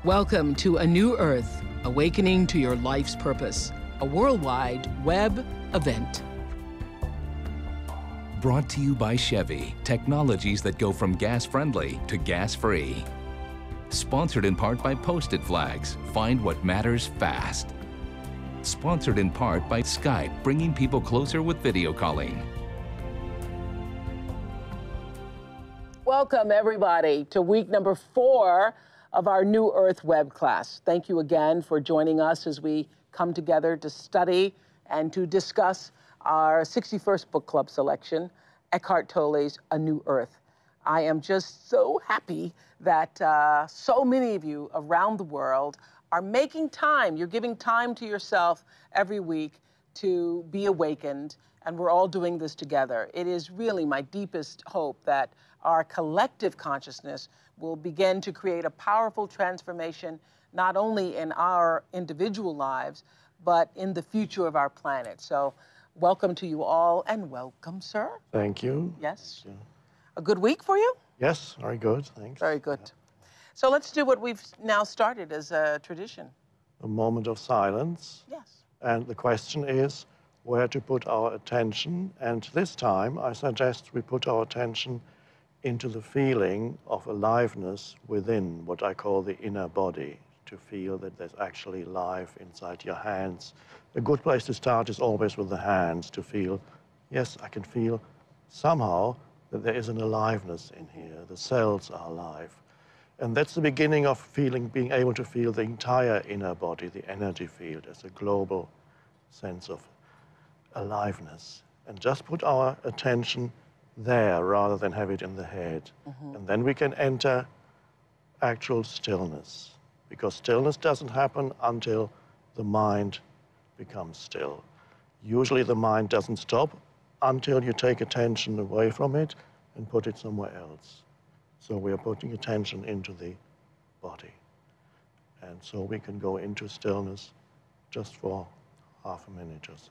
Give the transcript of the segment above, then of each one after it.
Welcome to A New Earth, Awakening to Your Life's Purpose, a worldwide web event. Brought to you by Chevy, technologies that go from gas-friendly to gas-free. Sponsored in part by Post-it Flags, find what matters fast. Sponsored in part by Skype, bringing people closer with video calling. Welcome, everybody, to week number 4 of our New Earth web class. Thank you again for joining us as we come together to study and to discuss our 61st book club selection, Eckhart Tolle's A New Earth. I am just so happy that so many of you around the world are making time. You're giving time to yourself every week to be awakened, and we're all doing this together. It is really my deepest hope that our collective consciousness will begin to create a powerful transformation, not only in our individual lives, but in the future of our planet. So welcome to you all, and welcome, sir. Thank you. Yes. A good week for you? Yes, very good, thanks. Very good. Yeah. So let's do what we've now started as a tradition. A moment of silence. Yes. And the question is where to put our attention. And this time, I suggest we put our attention into the feeling of aliveness within what I call the inner body, to feel that there's actually life inside your hands. A good place to start is always with the hands, to feel, yes, I can feel somehow that there is an aliveness in here. The cells are alive. And that's the beginning of being able to feel the entire inner body, the energy field, as a global sense of aliveness. And just put our attention there rather than have it in the head. And then we can enter actual stillness, because stillness doesn't happen until the mind becomes still. Usually the mind doesn't stop until you take attention away from it and put it somewhere else. So we are putting attention into the body. And so we can go into stillness just for half a minute or so.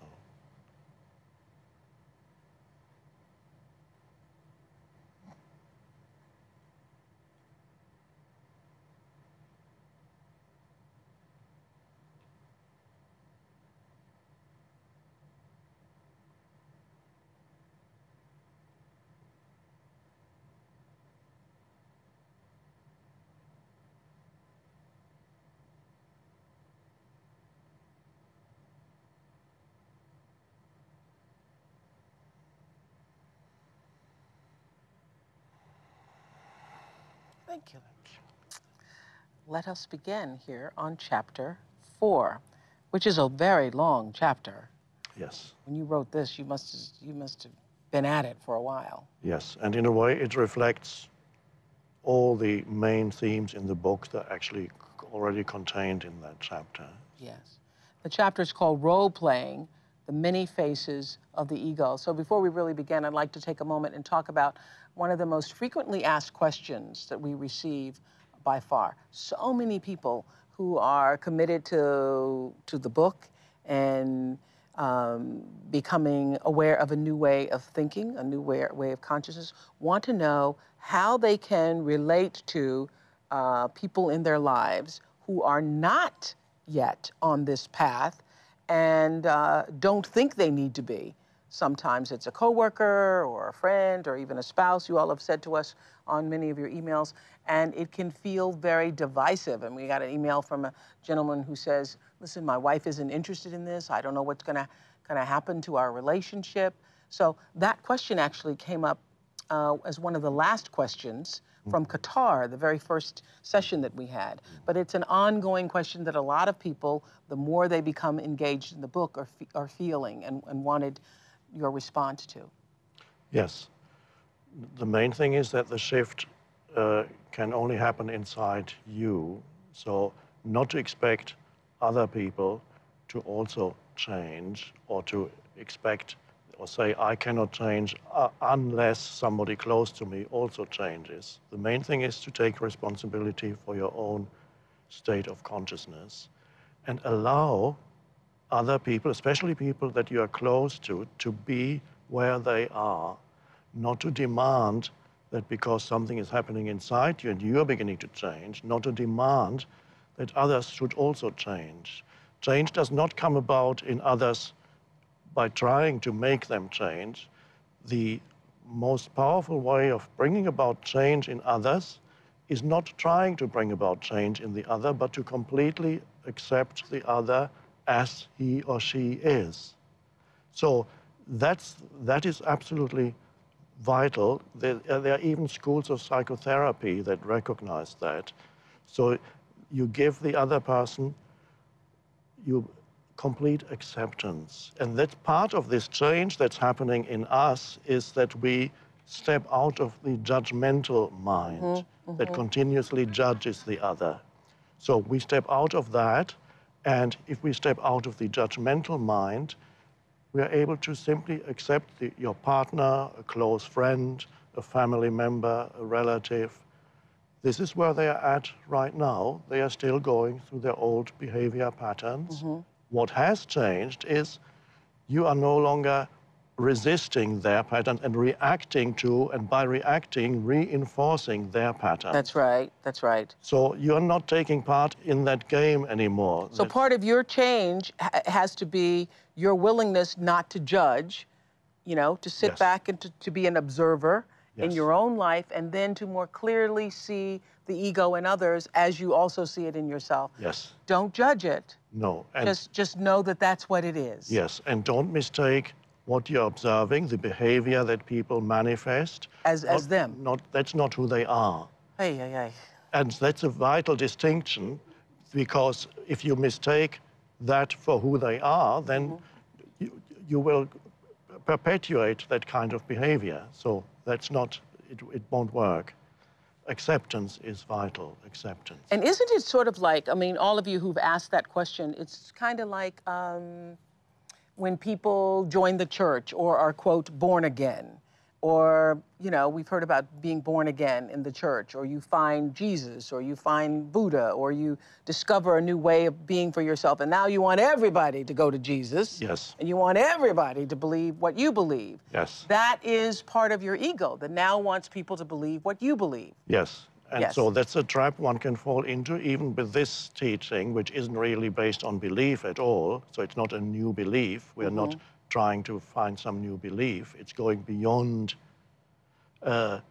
Thank you. Let us begin here on chapter 4, which is a very long chapter. Yes. When you wrote this, you must have been at it for a while. Yes, and in a way it reflects all the main themes in the book that are actually already contained in that chapter. Yes. The chapter is called Role-Playing, the Many Faces of the Ego. So before we really begin, I'd like to take a moment and talk about one of the most frequently asked questions that we receive by far. So many people who are committed to the book and becoming aware of a new way of thinking, a new way of consciousness, want to know how they can relate to people in their lives who are not yet on this path and don't think they need to be. Sometimes it's a coworker or a friend or even a spouse, you all have said to us on many of your emails, and it can feel very divisive. And we got an email from a gentleman who says, listen, my wife isn't interested in this. I don't know what's gonna happen to our relationship. So that question actually came up as one of the last questions from Qatar, the very first session that we had. But it's an ongoing question that a lot of people, the more they become engaged in the book, are feeling and wanted your response to. Yes. The main thing is that the shift can only happen inside you. So not to expect other people to also change, or to expect or say, I cannot change unless somebody close to me also changes. The main thing is to take responsibility for your own state of consciousness and allow other people, especially people that you are close to be where they are, not to demand that because something is happening inside you and you are beginning to change, not to demand that others should also change. Change does not come about in others by trying to make them change. The most powerful way of bringing about change in others is not trying to bring about change in the other, but to completely accept the other as he or she is. So that is absolutely vital. There are even schools of psychotherapy that recognize that. So you give the other person complete acceptance. And that's part of this change that's happening in us, is that we step out of the judgmental mind that continuously judges the other. So we step out of that, and if we step out of the judgmental mind, we are able to simply accept your partner, a close friend, a family member, a relative. This is where they are at right now. They are still going through their old behavior patterns. What has changed is you are no longer resisting their pattern and reacting to, and by reacting, reinforcing their pattern. That's right, that's right. So you're not taking part in that game anymore. So part of your change has to be your willingness not to judge, you know, to sit back and to be an observer in your own life, and then to more clearly see the ego in others as you also see it in yourself. Yes. Don't judge it. No. And just know that that's what it is. Yes, and don't mistake what you're observing, the behavior that people manifest. As them. That's not who they are. Hey, hey, hey. And that's a vital distinction, because if you mistake that for who they are, then you will perpetuate that kind of behavior. So that's not, it won't work. Acceptance is vital, acceptance. And isn't it sort of like, I mean, all of you who've asked that question, it's kind of like when people join the church or are, quote, born again, or, you know, we've heard about being born again in the church, or you find Jesus, or you find Buddha, or you discover a new way of being for yourself, and now you want everybody to go to Jesus. Yes. And you want everybody to believe what you believe. Yes. That is part of your ego that now wants people to believe what you believe. Yes. And so that's a trap one can fall into, even with this teaching, which isn't really based on belief at all. So it's not a new belief. We're not trying to find some new belief. It's going beyond the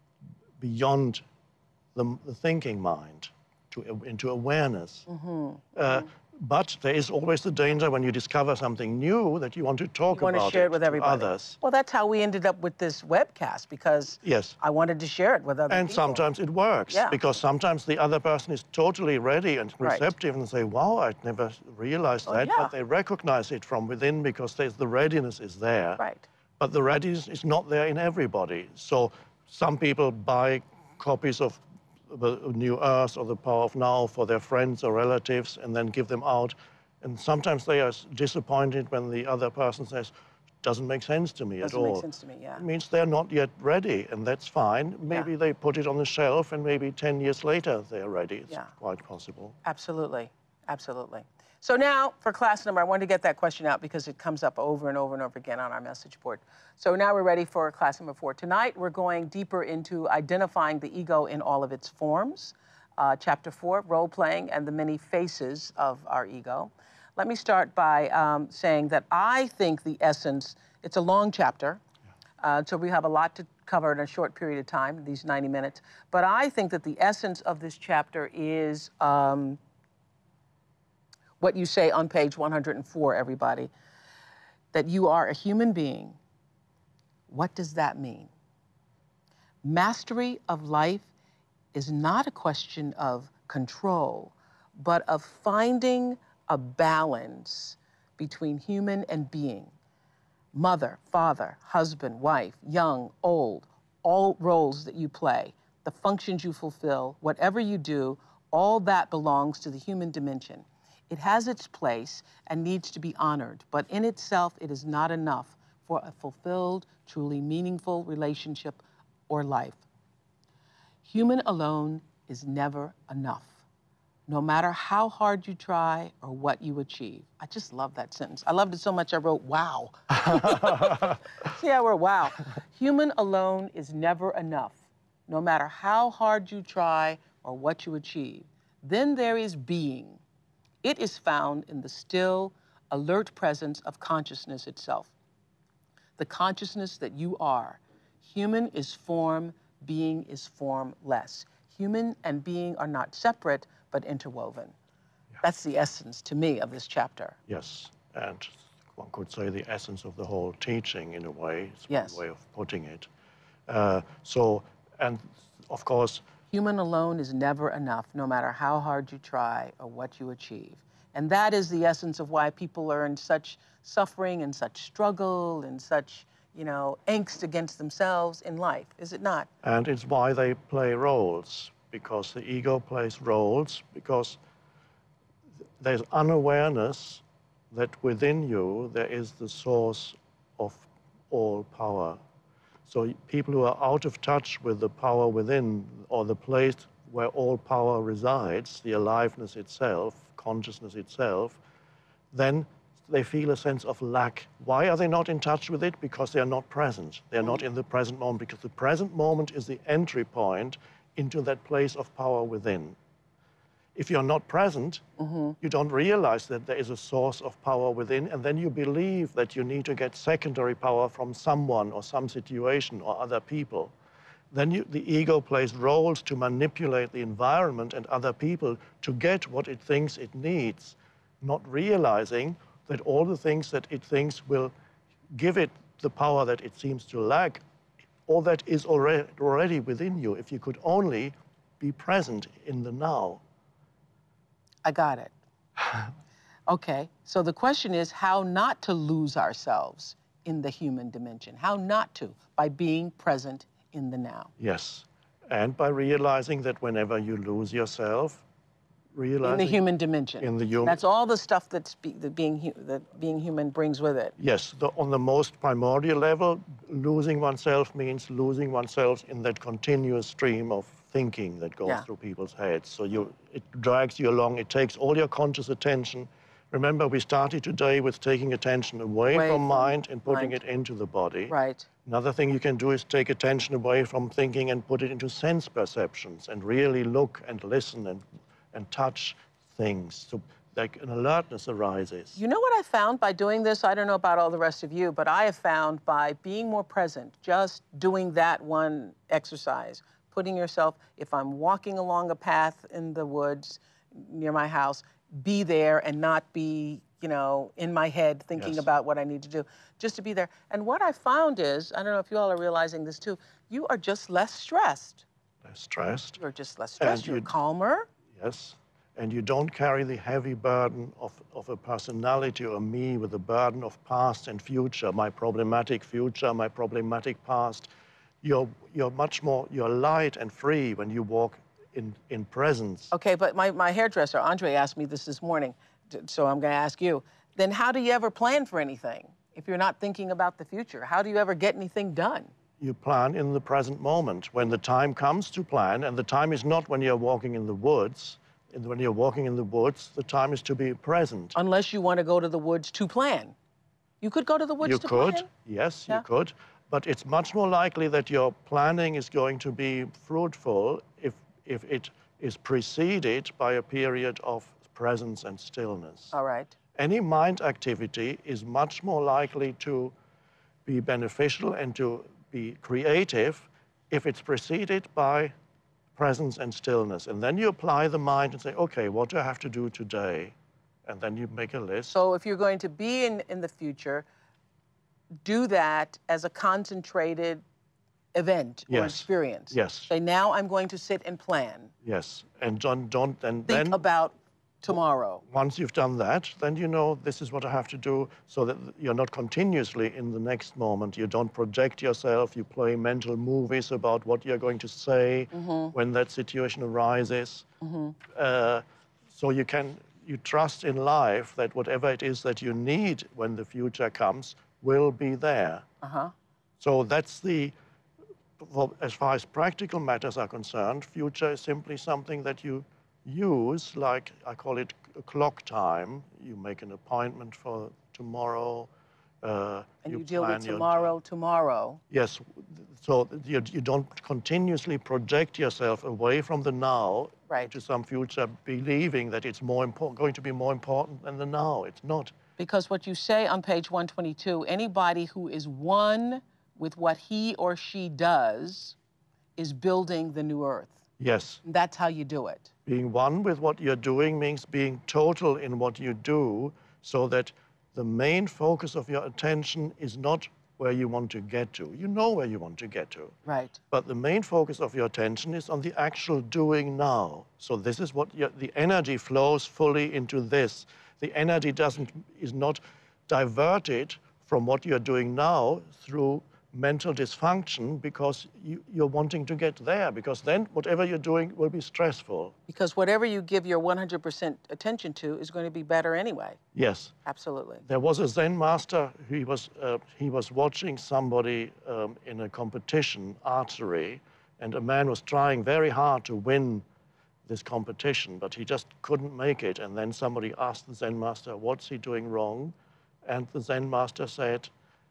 thinking mind into awareness. But there is always the danger when you discover something new that you want to talk about it. You want to share it with everybody. Others. Well, that's how we ended up with this webcast, because I wanted to share it with other people. And sometimes it works, because sometimes the other person is totally ready and receptive and say, wow, I'd never realized that. But they recognize it from within because the readiness is there. Right. But the readiness is not there in everybody. So some people buy copies of the New Earth or the Power of Now for their friends or relatives and then give them out. And sometimes they are disappointed when the other person says, doesn't make sense to me at all. Doesn't make sense to me, yeah. It means they're not yet ready, and that's fine. Maybe they put it on the shelf and maybe 10 years later they're ready. It's quite possible. Absolutely, absolutely. So now, for class number, I wanted to get that question out because it comes up over and over and over again on our message board. So now we're ready for class number 4. Tonight, we're going deeper into identifying the ego in all of its forms. Chapter 4, role-playing and the many faces of our ego. Let me start by saying that I think the essence, it's a long chapter, so we have a lot to cover in a short period of time, these 90 minutes. But I think that the essence of this chapter is what you say on page 104, everybody, that you are a human being. What does that mean? Mastery of life is not a question of control, but of finding a balance between human and being. Mother, father, husband, wife, young, old, all roles that you play, the functions you fulfill, whatever you do, all that belongs to the human dimension. It has its place and needs to be honored, but in itself, it is not enough for a fulfilled, truly meaningful relationship or life. Human alone is never enough, no matter how hard you try or what you achieve. I just love that sentence. I loved it so much I wrote, wow. See, I wrote, wow. Human alone is never enough, no matter how hard you try or what you achieve. Then there is being. It is found in the still, alert presence of consciousness itself. The consciousness that you are. Human is form, being is formless. Human and being are not separate, but interwoven. Yeah. That's the essence, to me, of this chapter. Yes, and one could say the essence of the whole teaching, in a way. It's Yes. one way of putting it. And of course, Human alone is never enough, no matter how hard you try or what you achieve. And that is the essence of why people are in such suffering and such struggle and such, angst against themselves in life, is it not? and it's why they play roles, because the ego plays roles, because there's unawareness that within you there is the source of all power. So people who are out of touch with the power within, or the place where all power resides, the aliveness itself, consciousness itself, then they feel a sense of lack. Why are they not in touch with it? Because they are not present. They're not in the present moment, because the present moment is the entry point into that place of power within. If you're not present, you don't realize that there is a source of power within, and then you believe that you need to get secondary power from someone or some situation or other people. Then the ego plays roles to manipulate the environment and other people to get what it thinks it needs, not realizing that all the things that it thinks will give it the power that it seems to lack, all that is already within you, if you could only be present in the now. I got it. Okay, so the question is how not to lose ourselves in the human dimension. How not to, by being present in the now. Yes, and by realizing that whenever you lose yourself, realizing... In the human dimension. In the human... That's all the stuff that being human brings with it. Yes, on the most primordial level, losing oneself means losing oneself in that continuous stream of thinking that goes through people's heads. So it drags you along, it takes all your conscious attention. Remember, we started today with taking attention away from mind and putting it into the body. Right. Another thing you can do is take attention away from thinking and put it into sense perceptions and really look and listen and touch things. So like an alertness arises. You know what I found by doing this? I don't know about all the rest of you, but I have found by being more present, just doing that one exercise, putting yourself, if I'm walking along a path in the woods near my house, be there and not be, in my head thinking about what I need to do, just to be there. And what I found is, I don't know if you all are realizing this too, you are just less stressed. Less stressed. You're just less stressed, you're calmer. Yes, and you don't carry the heavy burden of a personality or me with the burden of past and future, my problematic future, my problematic past. You're much more, you're light and free when you walk in presence. Okay, but my hairdresser, Andre, asked me this morning, so I'm gonna ask you, then how do you ever plan for anything if you're not thinking about the future? How do you ever get anything done? You plan in the present moment. When the time comes to plan, and the time is not when you're walking in the woods. When you're walking in the woods, the time is to be present. Unless you want to go to the woods to plan. You could go to the woods to plan? You could, yes, you could. But it's much more likely that your planning is going to be fruitful if it is preceded by a period of presence and stillness. All right. Any mind activity is much more likely to be beneficial and to be creative if it's preceded by presence and stillness. And then you apply the mind and say, okay, what do I have to do today? And then you make a list. So if you're going to be in the future, do that as a concentrated event or experience. Yes. Say, now I'm going to sit and plan. Yes, and don't think about tomorrow. Once you've done that, then you know this is what I have to do, so that you're not continuously in the next moment. You don't project yourself. You play mental movies about what you're going to say when that situation arises. So you trust in life that whatever it is that you need when the future comes will be there. So that's as far as practical matters are concerned, future is simply something that you use, like I call it a clock time. You make an appointment for tomorrow, And you deal plan with your tomorrow, tomorrow. Yes, so you don't continuously project yourself away from the now Right. to some future, believing that it's more important, going to be more important than the now. It's not. Because what you say on page 122, anybody who is one with what he or she does is building the new earth. Yes. That's how you do it. Being one with what you're doing means being total in what you do, so that the main focus of your attention is not where you want to get to. You know where you want to get to. Right. But the main focus of your attention is on the actual doing now. So this is what the energy flows fully into this. The energy is not diverted from what you're doing now through mental dysfunction, because you're wanting to get there, because then whatever you're doing will be stressful. Because whatever you give your 100% attention to is going to be better anyway. Yes. Absolutely. There was a Zen master. He was watching somebody in a competition, archery, and a man was trying very hard to win this competition, but he just couldn't make it. And then somebody asked the Zen master, what's he doing wrong? And the Zen master said,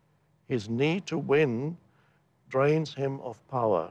his need to win drains him of power.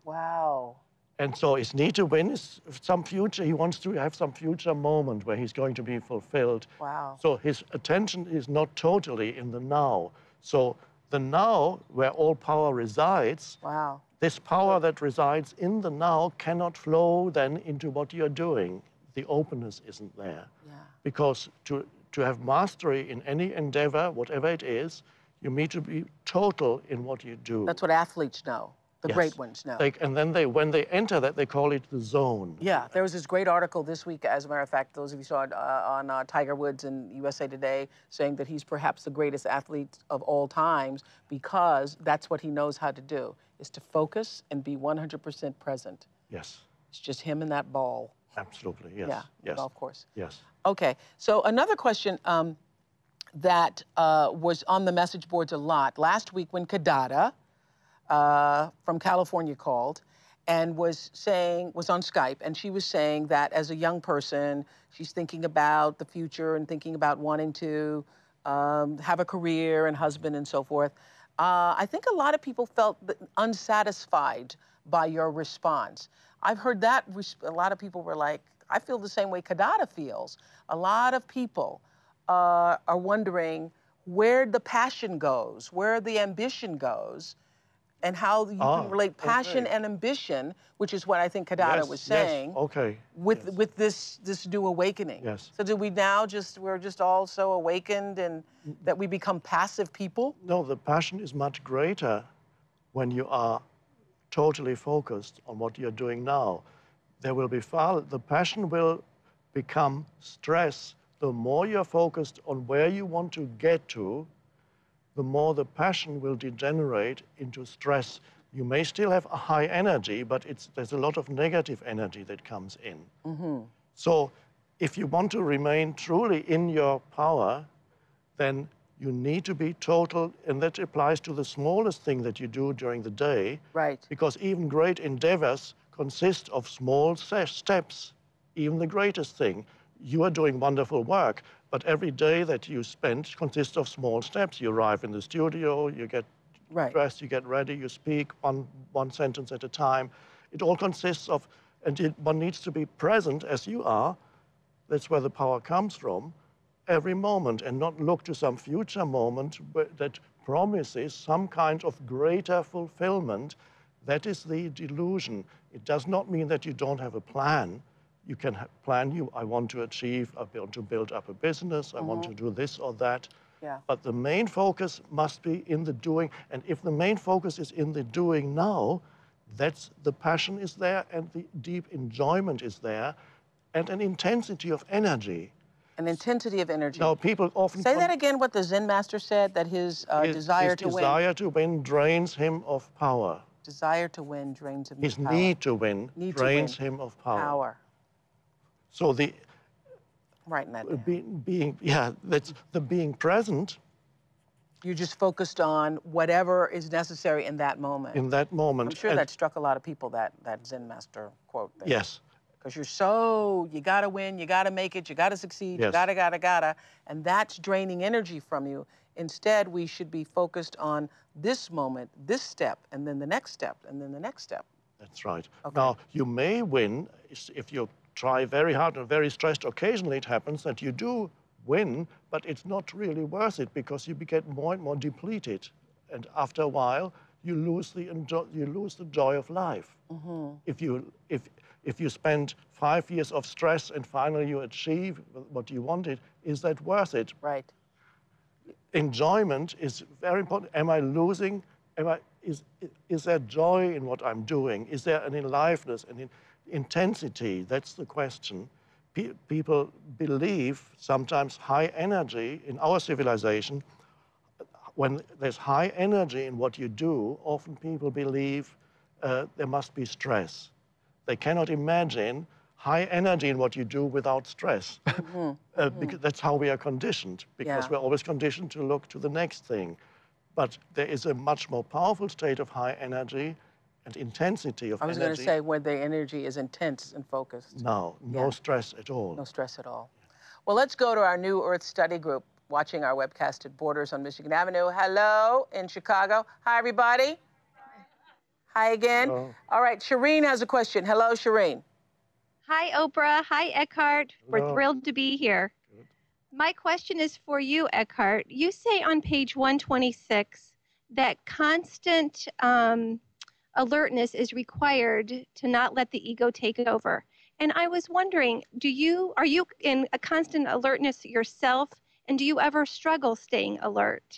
Wow. And so his need to win is some future, he wants to have some future moment where he's going to be fulfilled. Wow. So his attention is not totally in the now. So the now, where all power resides, Wow. this power that resides in the now cannot flow then into what you're doing. The openness isn't there. Yeah. Because to have mastery in any endeavor, whatever it is, you need to be total in what you do. That's what athletes know. The Yes. great ones know. And then when they enter that, they call it the zone. Yeah, there was this great article this week, as a matter of fact, those of you saw it on Tiger Woods in USA Today, saying that he's perhaps the greatest athlete of all times because that's what he knows how to do, is to focus and be 100% present. Yes. It's just him and that ball. Absolutely, yes. Yeah, yes. golf course. Yes. Okay, so another question that was on the message boards a lot. Last week when Kadada from California called and was on Skype, and she was saying that as a young person, she's thinking about the future and thinking about wanting to have a career and husband and so forth. I think a lot of people felt unsatisfied by your response. I've heard that a lot of people were like, I feel the same way Kadada feels. A lot of people are wondering where the passion goes, where the ambition goes, and how you can relate passion and ambition, which is what I think Kadada was saying, with this new awakening. Yes. So do we now we're just all so awakened and that we become passive people? No, the passion is much greater when you are totally focused on what you're doing now. The passion will become stress. The more you're focused on where you want to get to, the more the passion will degenerate into stress. You may still have a high energy, but there's a lot of negative energy that comes in. Mm-hmm. So if you want to remain truly in your power, then you need to be total, and that applies to the smallest thing that you do during the day. Right. Because even great endeavors consist of small steps, even the greatest thing. You are doing wonderful work, but every day that you spend consists of small steps. You arrive in the studio, you get dressed, you get ready, you speak one sentence at a time. It all consists of, and one needs to be present as you are. That's where the power comes from, every moment, and not look to some future moment that promises some kind of greater fulfillment. That is the delusion. It does not mean that you don't have a plan. You can plan, I want to achieve, I want to build up a business, I want to do this or that. Yeah. But the main focus must be in the doing. And if the main focus is in the doing now, the passion is there and the deep enjoyment is there and an intensity of energy. An intensity of energy. Now, people often... Say that again, what the Zen master said, that his desire to win... His desire to win drains him of power. Desire to win drains him of power. His need to win drains him of power. So Writing that down. that's the being present. You're just focused on whatever is necessary in that moment. In that moment. I'm sure that struck a lot of people, that Zen master quote there. Yes. because you gotta win, you gotta make it, you gotta succeed, you Yes. gotta, and that's draining energy from you. Instead, we should be focused on this moment, this step, and then the next step, and then the next step. That's right. Okay. Now, you may win if you try very hard and very stressed. Occasionally it happens that you do win, but it's not really worth it because you get more and more depleted. And after a while, you lose the joy of life. If you spend 5 years of stress and finally you achieve what you wanted, is that worth it? Right. Enjoyment is very important. Am I losing? Is there joy in what I'm doing? Is there an aliveness and intensity? That's the question. People believe sometimes high energy in our civilization. When there's high energy in what you do, often people believe there must be stress. They cannot imagine high energy in what you do without stress. Because that's how we are conditioned, because we're always conditioned to look to the next thing. But there is a much more powerful state of high energy and intensity of energy. I was going to say where the energy is intense and focused. No stress at all. No stress at all. Well, let's go to our New Earth Study Group watching our webcast at Borders on Michigan Avenue. Hello in Chicago. Hi, everybody. Hi again. Hello. All right, Shireen has a question. Hello, Shireen. Hi, Oprah. Hi, Eckhart. We're Hello. thrilled to be here. Good. My question is for you, Eckhart. You say on page 126 that constant alertness is required to not let the ego take over. And I was wondering, are you in a constant alertness yourself, and do you ever struggle staying alert?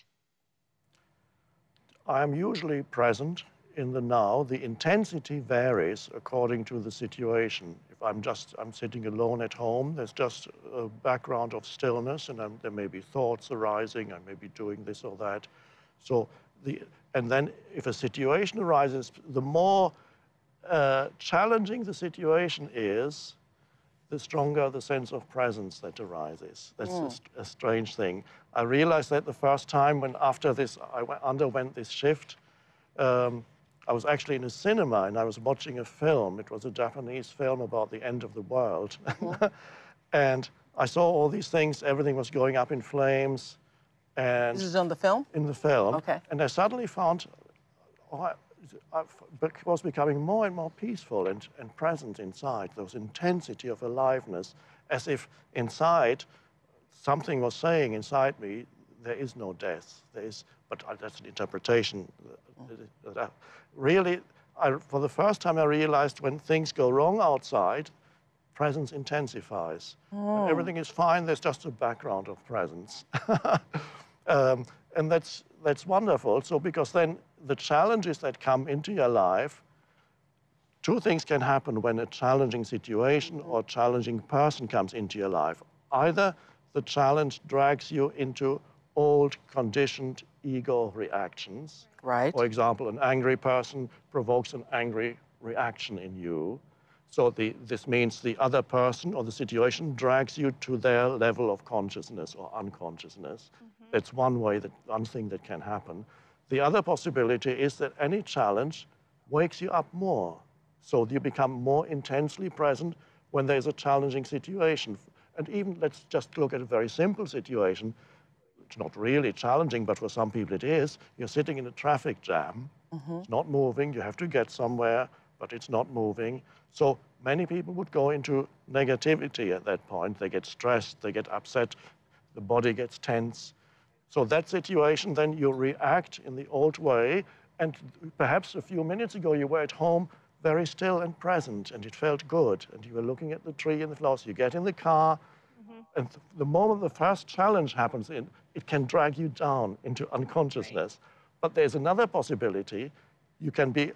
I'm usually present in the now. The intensity varies according to the situation. If I'm sitting alone at home, there's just a background of stillness, and there may be thoughts arising. I may be doing this or that. And then if a situation arises, the more challenging the situation is, the stronger the sense of presence that arises. That's a strange thing. I realized that the first time after this, I underwent this shift. I was actually in a cinema and I was watching a film. It was a Japanese film about the end of the world. And I saw all these things, everything was going up in flames. And This is on the film? in the film. Okay. And I suddenly found I was becoming more and more peaceful and present inside. There was intensity of aliveness, as if inside something was saying inside me, there is no death. But that's an interpretation. Really, for the first time, I realized when things go wrong outside, presence intensifies. When everything is fine, there's just a background of presence. And that's wonderful. So because then the challenges that come into your life, two things can happen when a challenging situation or challenging person comes into your life. Either the challenge drags you into old, conditioned ego reactions. Right. For example, an angry person provokes an angry reaction in you. So this means the other person or the situation drags you to their level of consciousness or unconsciousness. That's one thing that can happen. The other possibility is that any challenge wakes you up more. So you become more intensely present when there's a challenging situation. And even, let's just look at a very simple situation. It's not really challenging, but for some people it is. You're sitting in a traffic jam. It's not moving. You have to get somewhere, but it's not moving. So many people would go into negativity at that point. They get stressed, they get upset, the body gets tense. So that situation, then you react in the old way. And perhaps a few minutes ago, you were at home very still and present, and it felt good. And you were looking at the tree and the flowers. You get in the car, and the moment the first challenge happens, it can drag you down into unconsciousness. But there's another possibility. You can be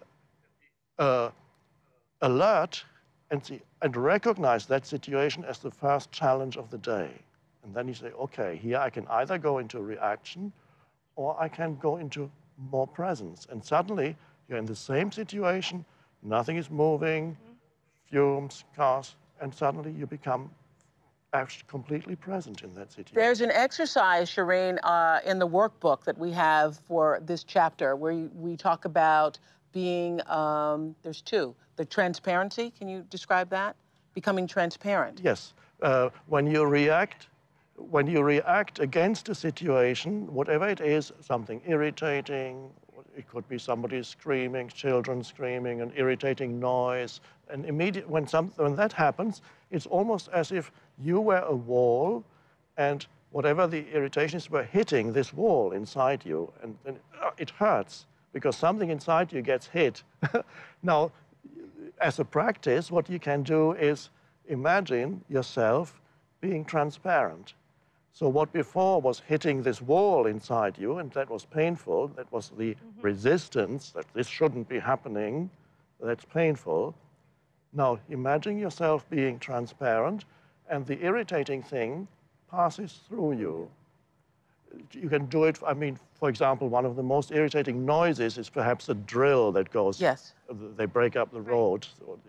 alert and recognize that situation as the first challenge of the day. And then you say, okay, here I can either go into reaction or I can go into more presence. And suddenly you're in the same situation, nothing is moving, fumes, cars, and suddenly you become actually completely present in that situation. There's an exercise, Shireen, in the workbook that we have for this chapter where we talk about being, there's two. The transparency, can you describe that? becoming transparent. Yes. When you react against a situation, whatever it is, something irritating, it could be somebody screaming, children screaming, an irritating noise, and when that happens, it's almost as if you were a wall, and whatever the irritations were hitting this wall inside you, and it hurts because something inside you gets hit. Now, as a practice, what you can do is imagine yourself being transparent. So what before was hitting this wall inside you, and that was painful, that was the resistance, that this shouldn't be happening, that's painful. Now imagine yourself being transparent, and the irritating thing passes through you. You can do it, I mean, for example, one of the most irritating noises is perhaps a drill that goes, yes. They break up the road.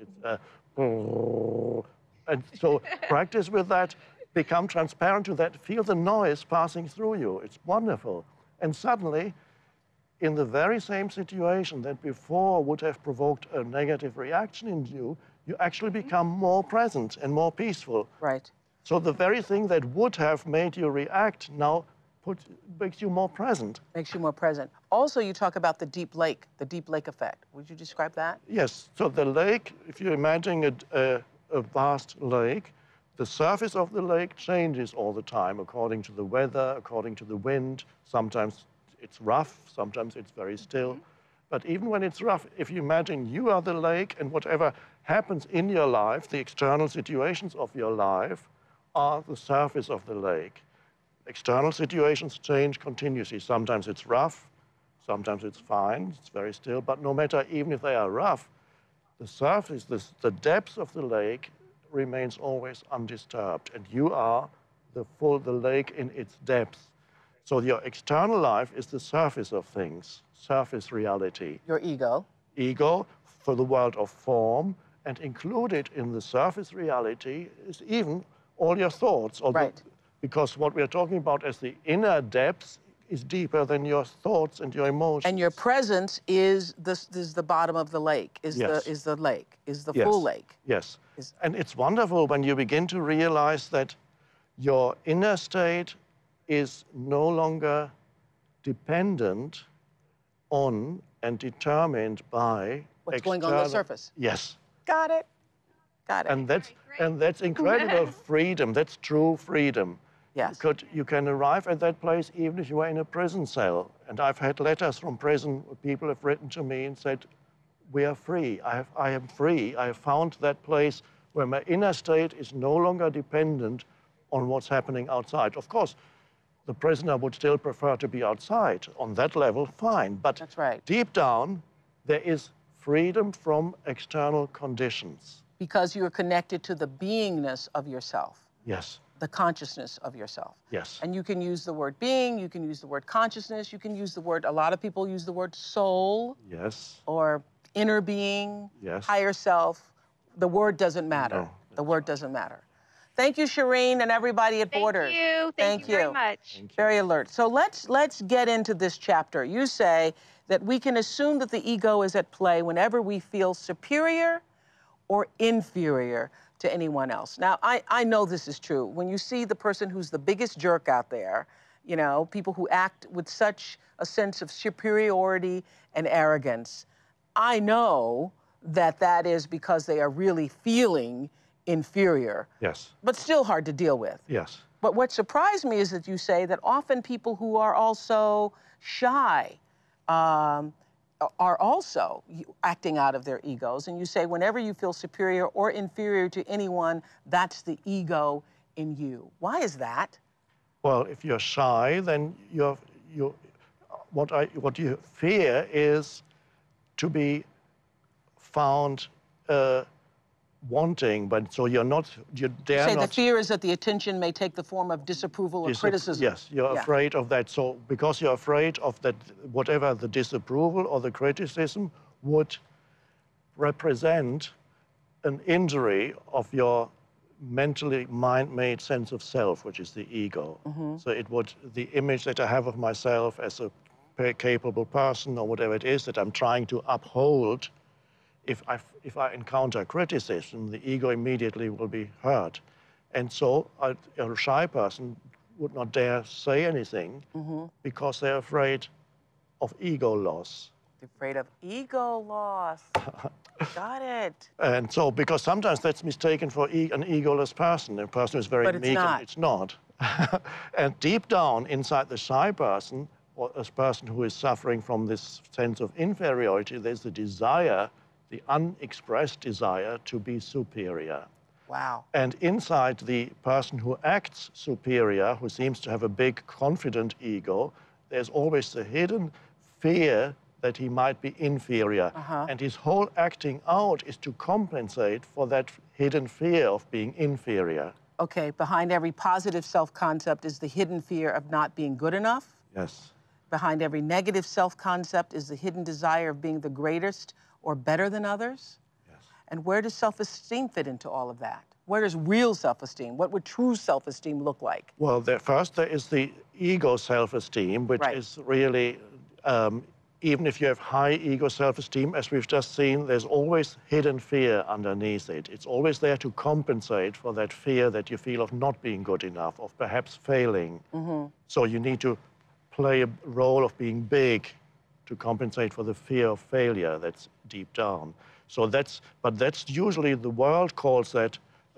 And so practice with that, become transparent to that, feel the noise passing through you. It's wonderful. And suddenly, in the very same situation that before would have provoked a negative reaction in you, you actually become more present and more peaceful. Right. So the very thing that would have made you react now makes you more present. Makes you more present. Also, you talk about the deep lake effect. Would you describe that? Yes. So the lake, if you imagine a vast lake, the surface of the lake changes all the time according to the weather, according to the wind. Sometimes it's rough, sometimes it's very still. But even when it's rough, if you imagine you are the lake, and whatever happens in your life, the external situations of your life are the surface of the lake. External situations change continuously. Sometimes it's rough, sometimes it's fine, it's very still, but no matter, even if they are rough, the surface, the depth of the lake remains always undisturbed, and you are the lake in its depth. So your external life is the surface of things, surface reality. Your ego. Ego for the world of form, and included in the surface reality is even all your thoughts. Right. Because what we are talking about as the inner depth is deeper than your thoughts and your emotions. And your presence is the bottom of the lake, is Yes. the lake, is the Yes. full lake. Yes. And it's wonderful when you begin to realize that your inner state is no longer dependent on and determined by What's going on the surface. Yes. Got it. Got it. And that's incredible freedom. That's true freedom. Yes. You can arrive at that place even if you are in a prison cell. And I've had letters from prison where people have written to me and said, we are free. I am free. I have found that place where my inner state is no longer dependent on what's happening outside. Of course, the prisoner would still prefer to be outside. On that level, fine. But that's right. Deep down, there is freedom from external conditions. Because you're connected to the beingness of yourself. Yes. The consciousness of yourself. Yes. And you can use the word being, you can use the word consciousness, you can use the word, a lot of people use the word soul. Yes. Or inner being, yes. Higher self. The word doesn't matter. No, the word doesn't matter. Thank you, Shireen, and everybody at Borders. Thank you very much. Thank you. Very alert. So let's get into this chapter. You say that we can assume that the ego is at play whenever we feel superior or inferior to anyone else. Now, I know this is true. When you see the person who's the biggest jerk out there, you know, people who act with such a sense of superiority and arrogance, I know that that is because they are really feeling inferior. Yes. But still hard to deal with. Yes. But what surprised me is that you say that often people who are also shy are also acting out of their egos. And you say whenever you feel superior or inferior to anyone, that's the ego in you. Why is that? Well, if you're shy, then what you fear is to be found wanting, but so you dare not. Say the fear is that the attention may take the form of disapproval or criticism. Yes, you're afraid of that. So because you're afraid of that, whatever the disapproval or the criticism would represent an injury of your mentally mind-made sense of self, which is the ego. So the image that I have of myself as a capable person or whatever it is that I'm trying to uphold if I encounter criticism, the ego immediately will be hurt. And so a shy person would not dare say anything because they're afraid of ego loss. They're afraid of ego loss. Got it. And so, because sometimes that's mistaken for an egoless person, a person who's very But it's meek, not. and it's not. And deep down inside the shy person, or a person who is suffering from this sense of inferiority, there's the desire, the unexpressed desire to be superior. Wow. And inside the person who acts superior, who seems to have a big, confident ego, there's always the hidden fear that he might be inferior. And his whole acting out is to compensate for that hidden fear of being inferior. Okay, behind every positive self-concept is the hidden fear of not being good enough. Yes. Behind every negative self-concept is the hidden desire of being the greatest or better than others. Yes. And where does self-esteem fit into all of that? Where does real self-esteem, what would true self-esteem look like? Well, first there is the ego self-esteem, which is really, even if you have high ego self-esteem, as we've just seen, there's always hidden fear underneath it. It's always there to compensate for that fear that you feel of not being good enough, of perhaps failing. So you need to play a role of being big to compensate for the fear of failure that's deep down. So but that's usually, the world calls that,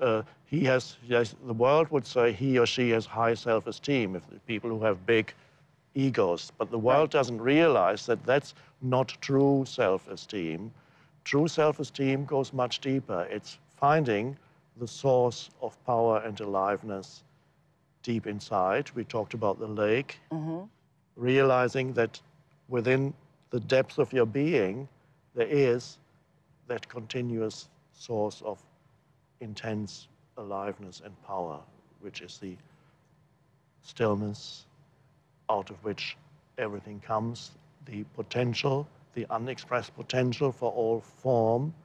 the world would say he or she has high self-esteem, if the people who have big egos. But the world doesn't realize that that's not true self-esteem. True self-esteem goes much deeper. It's finding the source of power and aliveness deep inside. We talked about the lake. Realizing that within the depth of your being, there is that continuous source of intense aliveness and power, which is the stillness out of which everything comes, the potential, the unexpressed potential for all form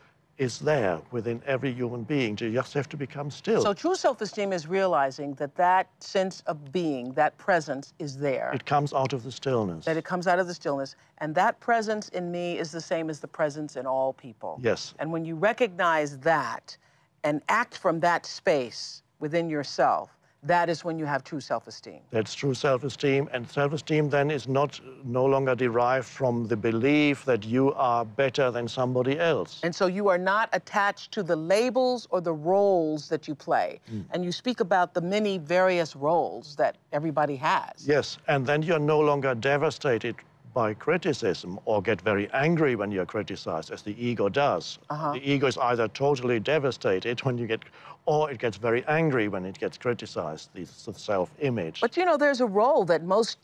is there within every human being. You just have to become still. So true self-esteem is realizing that that sense of being, that presence is there. It comes out of the stillness. That it comes out of the stillness. And that presence in me is the same as the presence in all people. Yes. And when you recognize that and act from that space within yourself, that is when you have true self-esteem. That's true self-esteem. And self-esteem then is no longer derived from the belief that you are better than somebody else. And so you are not attached to the labels or the roles that you play. And you speak about the many various roles that everybody has. Yes, and then you're no longer devastated by criticism or get very angry when you're criticized, as the ego does. The ego is either totally devastated when you get, or it gets very angry when it gets criticized, the self-image. But you know, there's a role that most,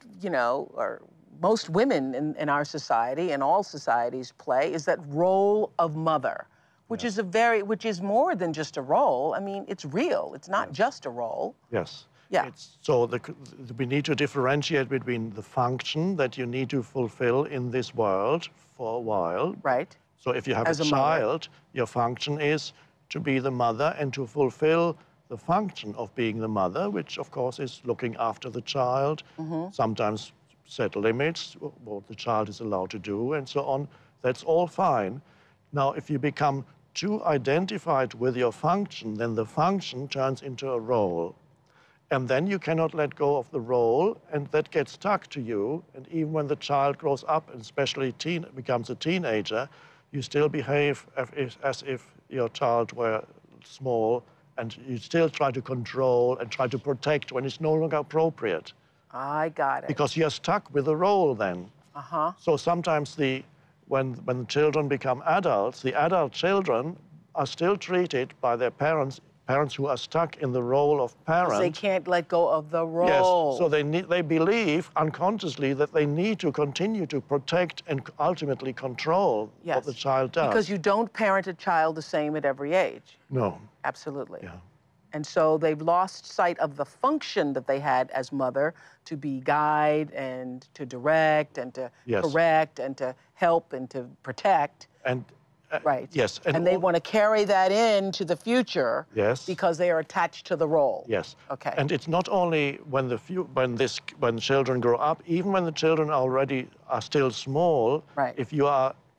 or most women in our society and all societies play, is that role of mother, which is which is more than just a role. I mean, it's real. It's not just a role. Yes. Yeah. So we need to differentiate between the function that you need to fulfill in this world for a while. Right. So if you have a child, your function is to be the mother and to fulfill the function of being the mother, which of course is looking after the child, sometimes set limits, what the child is allowed to do and so on. That's all fine. Now, if you become too identified with your function, then the function turns into a role. And then you cannot let go of the role, and that gets stuck to you. And even when the child grows up, and especially becomes a teenager, you still behave as if your child were small, and you still try to control and try to protect when it's no longer appropriate. I got it. Because you're stuck with the role then. So sometimes when the children become adults, the adult children are still treated by their parents who are stuck in the role of parent. They can't let go of the role. Yes, so they believe unconsciously that they need to continue to protect and ultimately control what the child does. Because you don't parent a child the same at every age. No. Absolutely. Yeah. And so they've lost sight of the function that they had as mother, to be guide and to direct and to correct and to help and to protect. And right. Yes. And they want to carry that into the future. Yes. Because they are attached to the role. Yes. Okay. And it's not only when children grow up, even when the children already are still small, if you are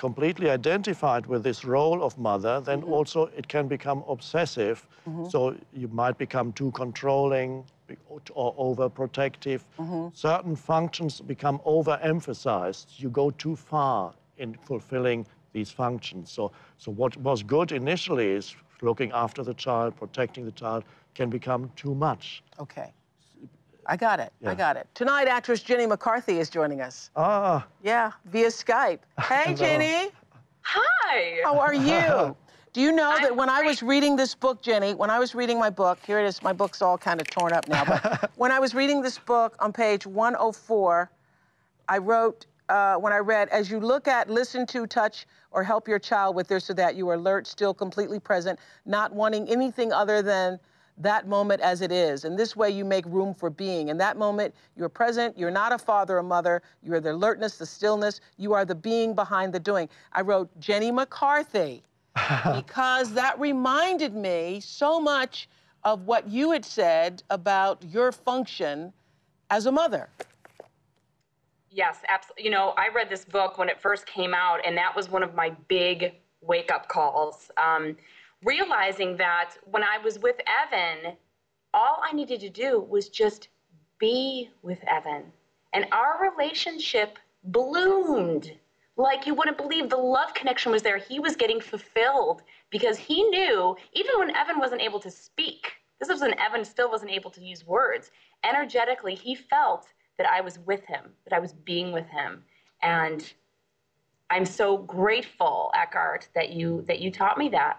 completely identified with this role of mother, then also it can become obsessive. So you might become too controlling or overprotective. Certain functions become overemphasized. You go too far in fulfilling these functions. So what was good initially is looking after the child, protecting the child, can become too much. Okay. I got it. Yeah. I got it. Tonight, actress Jenny McCarthy is joining us. Ah. Yeah, via Skype. Hey, Jenny. Hi. How are you? Do you know that when I was reading this book, Jenny, when I was reading my book, here it is, my book's all kind of torn up now, but when I was reading this book on page 104, I wrote, when I read, as you look at, listen to, touch, or help your child with this or that, you are alert, still completely present, not wanting anything other than that moment as it is. And this way you make room for being. In that moment, you're present, you're not a father or mother, you're the alertness, the stillness, you are the being behind the doing. I wrote Jenny McCarthy because that reminded me so much of what you had said about your function as a mother. Yes, absolutely. You know, I read this book when it first came out, and that was one of my big wake-up calls. Realizing that when I was with Evan, all I needed to do was just be with Evan. And our relationship bloomed. Like you wouldn't believe, the love connection was there. He was getting fulfilled because he knew, even when Evan wasn't able to speak, this was when Evan still wasn't able to use words, energetically, he felt that I was with him, that I was being with him. And I'm so grateful, Eckhart, that you taught me that.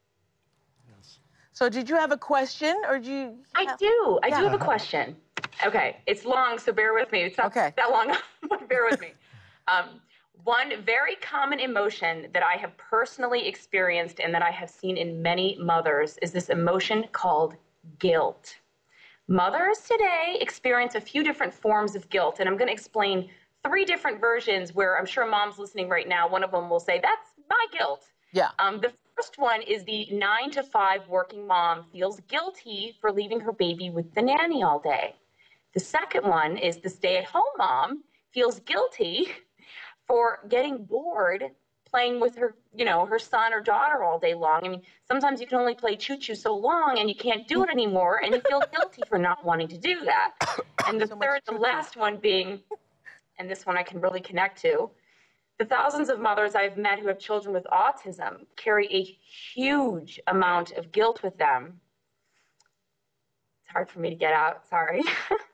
So did you have a question, or do you? I do have a question. Okay, it's long, so bear with me. It's not that long, but bear with me. One very common emotion that I have personally experienced and that I have seen in many mothers is this emotion called guilt. Mothers today experience a few different forms of guilt, and I'm going to explain 3 different versions where I'm sure moms listening right now, one of them will say, that's my guilt. Yeah. The first one is the 9-to-5 working mom feels guilty for leaving her baby with the nanny all day. The second one is the stay-at-home mom feels guilty for getting bored playing with her, you know, her son or daughter all day long. I mean, sometimes you can only play choo-choo so long and you can't do it anymore, and you feel guilty for not wanting to do that. And the third, the last one being, and this one I can really connect to, the thousands of mothers I've met who have children with autism carry a huge amount of guilt with them. It's hard for me to get out, sorry.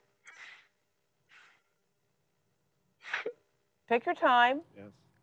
Take your time. Yes.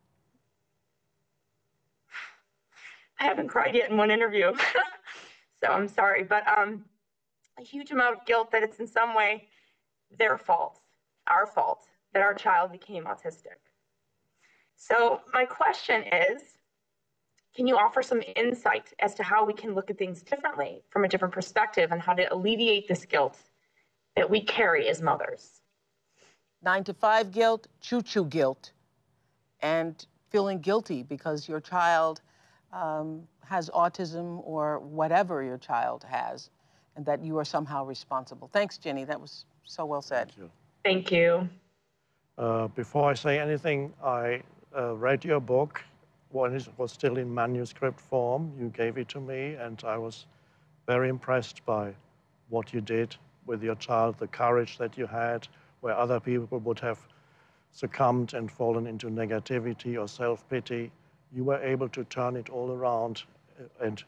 I haven't cried yet in one interview, so I'm sorry, but a huge amount of guilt that it's in some way their fault, our fault, that our child became autistic. So my question is, can you offer some insight as to how we can look at things differently from a different perspective and how to alleviate this guilt that we carry as mothers? 9-to-5 guilt, choo-choo guilt, and feeling guilty because your child has autism or whatever your child has, and that you are somehow responsible. Thanks, Jenny. That was so well said. Thank you. Before I say anything, I read your book when it was still in manuscript form. You gave it to me, and I was very impressed by what you did with your child, the courage that you had, where other people would have succumbed and fallen into negativity or self-pity. You were able to turn it all around and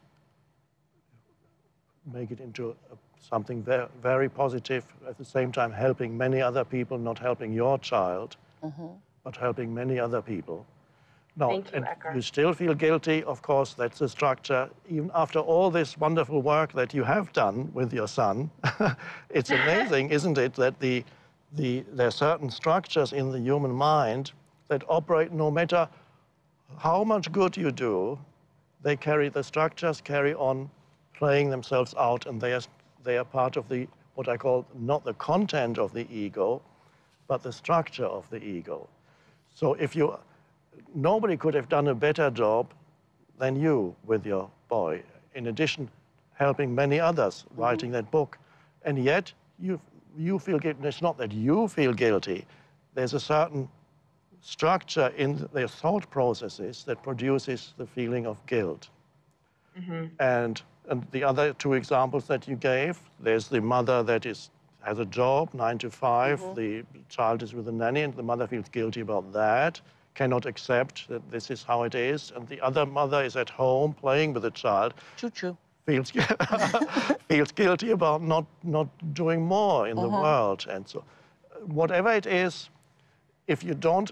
make it into something very positive, at the same time helping many other people, not helping your child, but helping many other people. Now, Thank you, Eckhart. You still feel guilty, of course, that's the structure. Even after all this wonderful work that you have done with your son, it's amazing, isn't it, that there are certain structures in the human mind that operate no matter how much good you do, the structures carry on playing themselves out, and they are part of what I call not the content of the ego, but the structure of the ego. So nobody could have done a better job than you with your boy. In addition, helping many others writing that book. And yet, you feel guilty. It's not that you feel guilty. There's a certain structure in their thought processes that produces the feeling of guilt. And the other two examples that you gave, there's the mother that has a job, 9 to 5, the child is with a nanny, and the mother feels guilty about that, cannot accept that this is how it is, and the other mother is at home playing with the child. Choo-choo. Feels, feels guilty about not doing more in the world. And so whatever it is, if you don't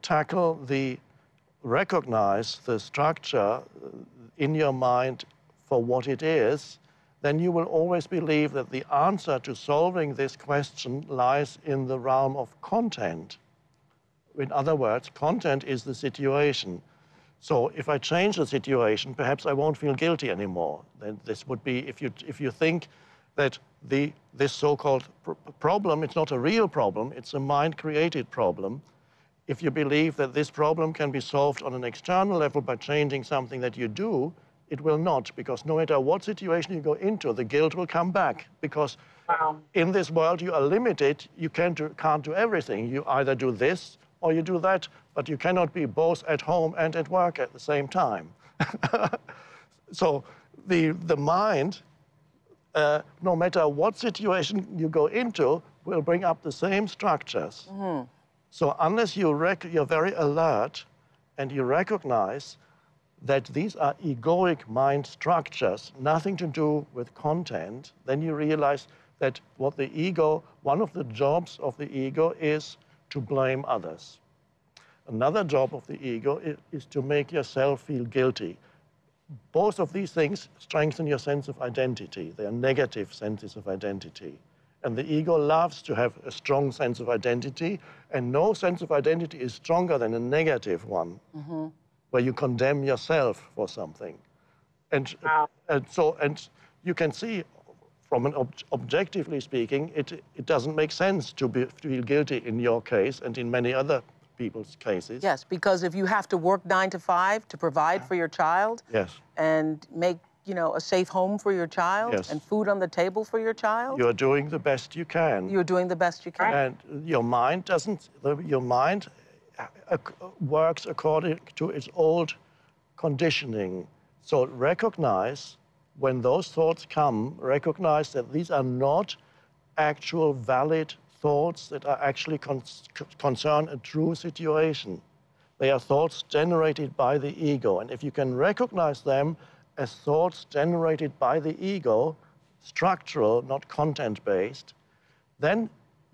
recognize the structure in your mind for what it is, then you will always believe that the answer to solving this question lies in the realm of content. In other words, content is the situation. So if I change the situation, perhaps I won't feel guilty anymore. Then this would be, if you think that this so-called problem, it's not a real problem, it's a mind-created problem. If you believe that this problem can be solved on an external level by changing something that you do, it will not, because no matter what situation you go into, the guilt will come back. Because in this world, you are limited. You can't do everything. You either do this or you do that, but you cannot be both at home and at work at the same time. So the mind, no matter what situation you go into, will bring up the same structures. So unless you're very alert and you recognize that these are egoic mind structures, nothing to do with content, then you realize that one of the jobs of the ego is to blame others. Another job of the ego is to make yourself feel guilty. Both of these things strengthen your sense of identity. They are negative senses of identity. And the ego loves to have a strong sense of identity, and no sense of identity is stronger than a negative one, where you condemn yourself for something. And you can see, from an objectively speaking, it doesn't make sense to feel guilty in your case and in many other people's cases. Yes, because if you have to work 9 to 5 to provide for your child, and make a safe home for your child, and food on the table for your child, you're doing the best you can. You're doing the best you can. And your mind works according to its old conditioning. So recognize, when those thoughts come, recognize that these are not actual valid thoughts that are actually concern a true situation. They are thoughts generated by the ego. And if you can recognize them as thoughts generated by the ego, structural, not content-based, then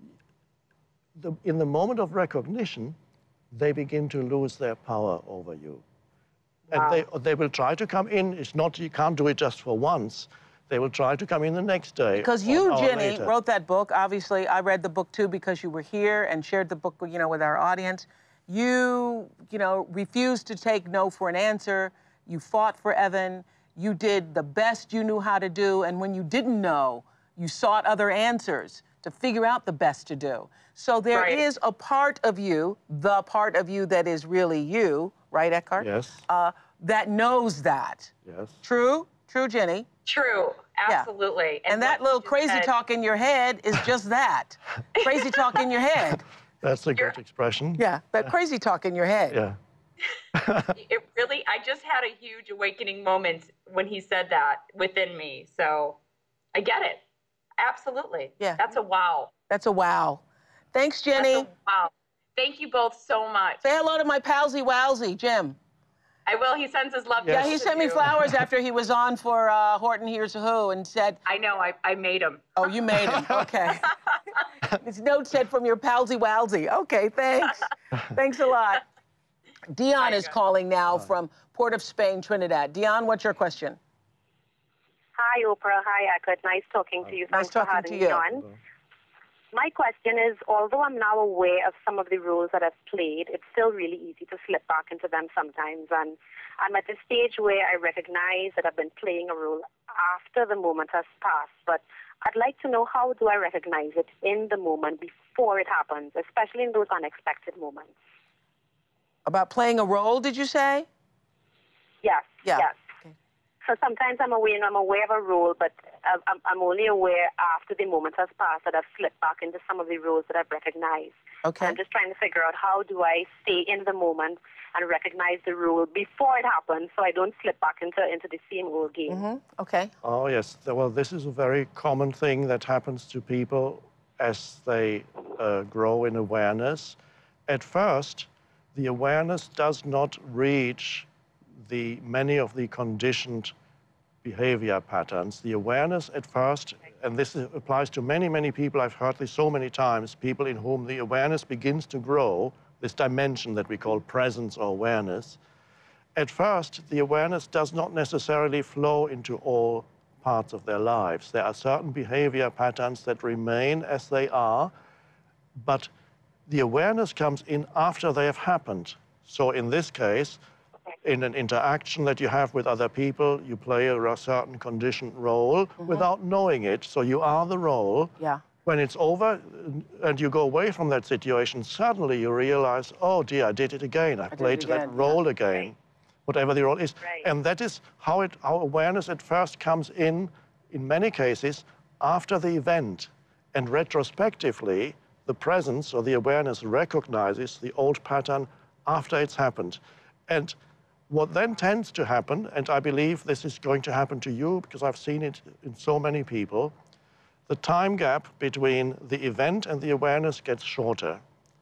in the moment of recognition, they begin to lose their power over you. And they will try to come in. It's not, you can't do it just for once. They will try to come in the next day. Because you, Ginny, wrote that book. Obviously, I read the book too because you were here and shared the book, with our audience. You, refused to take no for an answer. You fought for Evan. You did the best you knew how to do. And when you didn't know, you sought other answers to figure out the best to do. So there is a part of you, the part of you that is really you, right, Eckhart? Yes. That knows that. Yes. True? True, Ginny? True, absolutely. And that little crazy talk in your head is just that. Crazy talk in your head. That's a good expression. Yeah, that crazy talk in your head. Yeah. It really, I just had a huge awakening moment when he said that within me. So I get it. Absolutely. Yeah. That's a wow. That's a wow. Thanks, Ginny. Wow. Thank you both so much. Say hello to my palsy wowsy, Jim. I will. He sends his love. Yeah, he sent me flowers after he was on for Horton Hears Who and said... I know. I made him. Oh, you made him. Okay. His note said from your palsy wowsy. Okay, thanks. Thanks a lot. Dion is calling now from Port of Spain, Trinidad. Dion, what's your question? Hi, Oprah. Hi, Eckhart. Nice talking to you. Nice talking to you. On. My question is, although I'm now aware of some of the roles that I've played, it's still really easy to slip back into them sometimes. And I'm at the stage where I recognize that I've been playing a role after the moment has passed. But I'd like to know, how do I recognize it in the moment before it happens, especially in those unexpected moments? About playing a role, did you say? Yes. Yeah. Yes. Okay. So sometimes I'm aware, I'm aware of a role, but I'm only aware after the moment has passed that I've slipped back into some of the roles that I've recognized. Okay. I'm just trying to figure out how do I stay in the moment and recognize the role before it happens so I don't slip back into the same old game. Mm-hmm. Okay. Oh, yes. Well, this is a very common thing that happens to people as they grow in awareness. At first, the awareness does not reach many of the conditioned behavior patterns. The awareness at first, and this applies to many, many people, I've heard this so many times, people in whom the awareness begins to grow, this dimension that we call presence or awareness. At first, the awareness does not necessarily flow into all parts of their lives. There are certain behavior patterns that remain as they are, but the awareness comes in after they have happened. So in this case, in an interaction that you have with other people, you play a certain conditioned role without knowing it. So you are the role. Yeah. When it's over and you go away from that situation, suddenly you realize, oh dear, I did it again. I played that role again, whatever the role is. Right. And that is how awareness at first comes in many cases, after the event. And retrospectively, the presence or the awareness recognizes the old pattern after it's happened. And what then tends to happen, and I believe this is going to happen to you because I've seen it in so many people, the time gap between the event and the awareness gets shorter.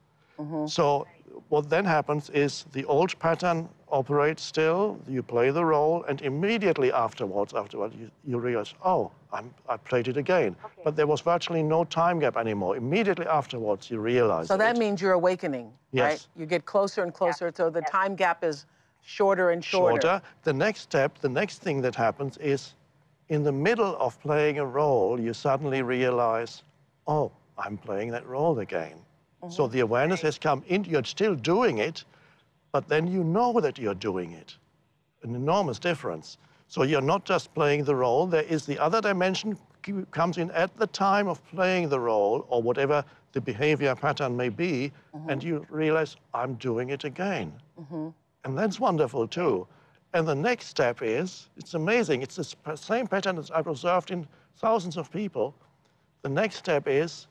So what then happens is the old pattern operates still, you play the role, and immediately afterwards you realize, oh, I played it again. Okay. But there was virtually no time gap anymore. Immediately afterwards you realize So that it. means you're awakening, Yes. right? You get closer and closer, so the time gap is shorter and shorter. The next step, the next thing that happens is in the middle of playing a role, you suddenly realize, oh, I'm playing that role again. So the awareness has come in, you're still doing it, but then you know that you're doing it. An enormous difference. So you're not just playing the role, there is the other dimension comes in at the time of playing the role or whatever the behavior pattern may be, and you realize, I'm doing it again. And that's wonderful too. And the next step is, it's amazing, it's the same pattern as I've observed in thousands of people. The next step is,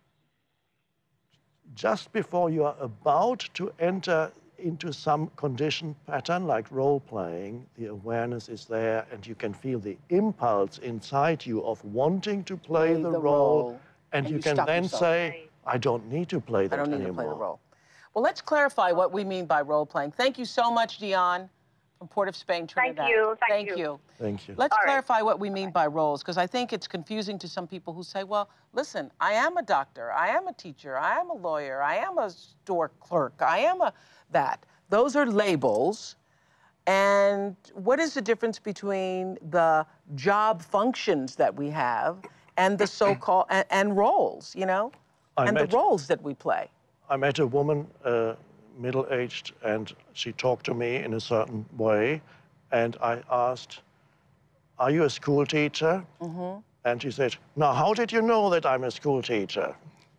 just before you are about to enter into some conditioned pattern like role-playing, the awareness is there and you can feel the impulse inside you of wanting to play the role. And you can then say, I don't need to play that anymore. I don't need to play the role. Well, let's clarify what we mean by role-playing. Thank you so much, Dion, from Port of Spain, Trinidad. Thank you. Thank you. Thank you. Let's All right. clarify what we mean by roles, because I think it's confusing to some people who say, well, listen, I am a doctor, I am a teacher, I am a lawyer, I am a store clerk, I am that. Those are labels. And what is the difference between the job functions that we have and the so-called, and roles, you know? The roles that we play. I met a woman, middle-aged, and she talked to me in a certain way. And I asked, are you a school teacher? And she said, now, how did you know that I'm a school teacher?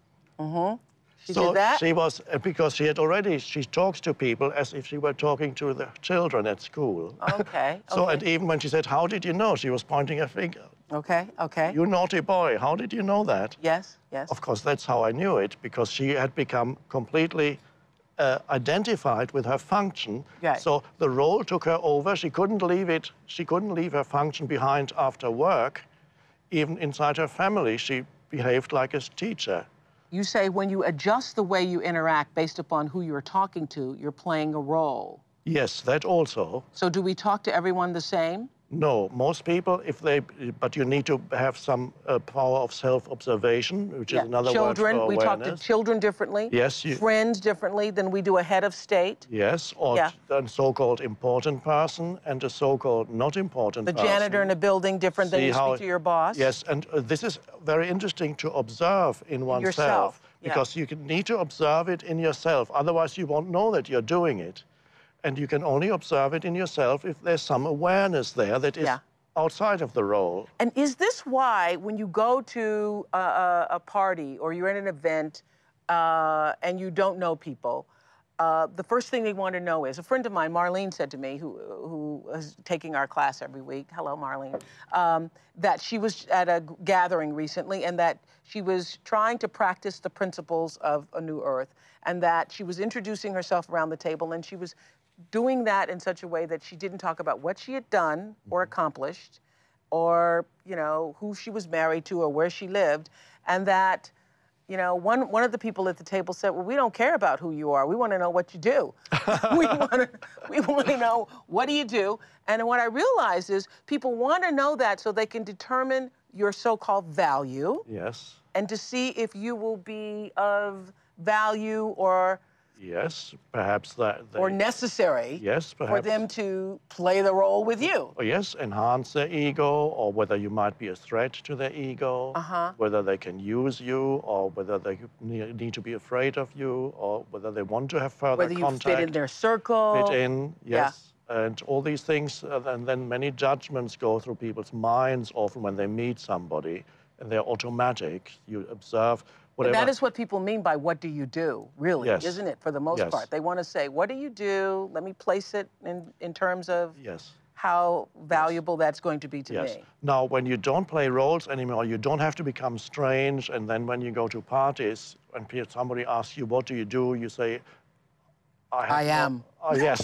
She did that? She was, because she talks to people as if she were talking to the children at school. Okay. So, and even when she said, how did you know? She was pointing a finger. Okay. You naughty boy, how did you know that? Yes. Of course, that's how I knew it, because she had become completely identified with her function. Right. So the role took her over. She couldn't leave it. She couldn't leave her function behind after work. Even inside her family, she behaved like a teacher. You say when you adjust the way you interact based upon who you're talking to, you're playing a role. Yes, that also. So do we talk to everyone the same? No, most people, but you need to have some power of self-observation, which is another word for awareness. We talk to children differently. Yes. Friends differently than we do a head of state. Yes, or a so-called important person and a so-called not important person. The janitor in a building different than you speak to your boss. Yes, and this is very interesting to observe in oneself. Because you need to observe it in yourself. Otherwise, you won't know that you're doing it. And you can only observe it in yourself if there's some awareness there that is outside of the role. And is this why when you go to a party or you're in an event and you don't know people, the first thing they want to know is, a friend of mine, Marlene, said to me, who is taking our class every week, hello, Marlene, that she was at a gathering recently and that she was trying to practice the principles of A New Earth, and that she was introducing herself around the table, and she was doing that in such a way that she didn't talk about what she had done or accomplished, or, you know, who she was married to or where she lived, and that, you know, one of the people at the table said, well, we don't care about who you are. We want to know what you do. we want to know, what do you do? And what I realized is people want to know that so they can determine your so-called value. Yes. And to see if you will be of value or... Yes, perhaps that... or necessary, yes, perhaps, for them to play the role with you. Or yes, enhance their ego, or whether you might be a threat to their ego, whether they can use you, or whether they need to be afraid of you, or whether they want to have further contact. Whether you fit in their circle. Fit in, yes. Yeah. And all these things, and then many judgments go through people's minds often when they meet somebody, and they're automatic. You observe... whatever. That is what people mean by what do you do, really, yes. isn't it, for the most part? They want to say, what do you do? Let me place it in terms of yes. how valuable that's going to be to me. Now, when you don't play roles anymore, you don't have to become strange, and then when you go to parties and somebody asks you, what do you do? You say, I am. Oh, yes.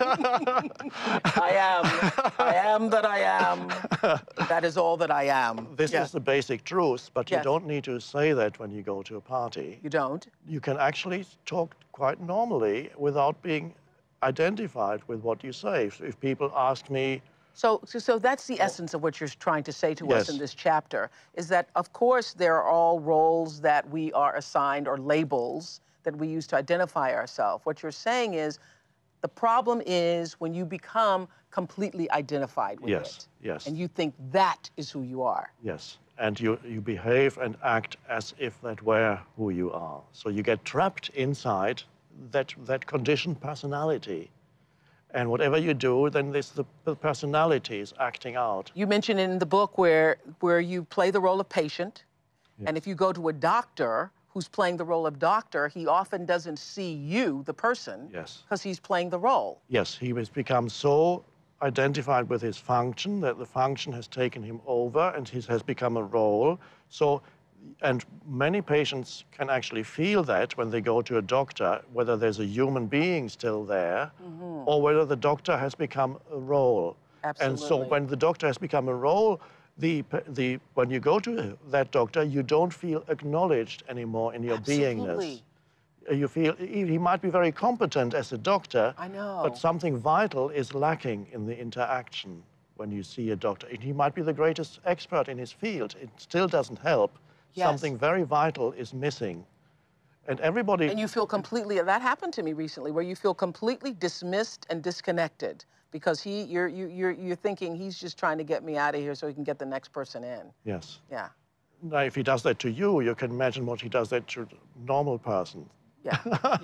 I am that I am. That is all that I am. This is the basic truth, but you Yes. don't need to say that when you go to a party. You don't? You can actually talk quite normally without being identified with what you say. If people ask me... So that's the essence of what you're trying to say to us Yes. in this chapter, is that, of course, there are all roles that we are assigned, or labels that we use to identify ourselves. What you're saying is, the problem is when you become completely identified with it. Yes. And you think that is who you are. Yes. And you behave and act as if that were who you are. So you get trapped inside that conditioned personality. And whatever you do, then the personality is acting out. You mentioned in the book where you play the role of patient. Yes. And if you go to a doctor who's playing the role of doctor, he often doesn't see you, the person, yes. because he's playing the role. Yes, he has become so identified with his function that the function has taken him over and he has become a role. So, and many patients can actually feel that when they go to a doctor, whether there's a human being still there or whether the doctor has become a role. Absolutely. And so when the doctor has become a role, when you go to that doctor, you don't feel acknowledged anymore in your beingness. You feel he might be very competent as a doctor, I know. but something vital is lacking in the interaction when you see a doctor. He might be the greatest expert in his field. It still doesn't help. Yes. Something very vital is missing. And everybody... And you feel completely... That happened to me recently, where you feel completely dismissed and disconnected because you're thinking he's just trying to get me out of here so he can get the next person in. Yes. Yeah. Now, if he does that to you, you can imagine what he does that to a normal person. Yeah.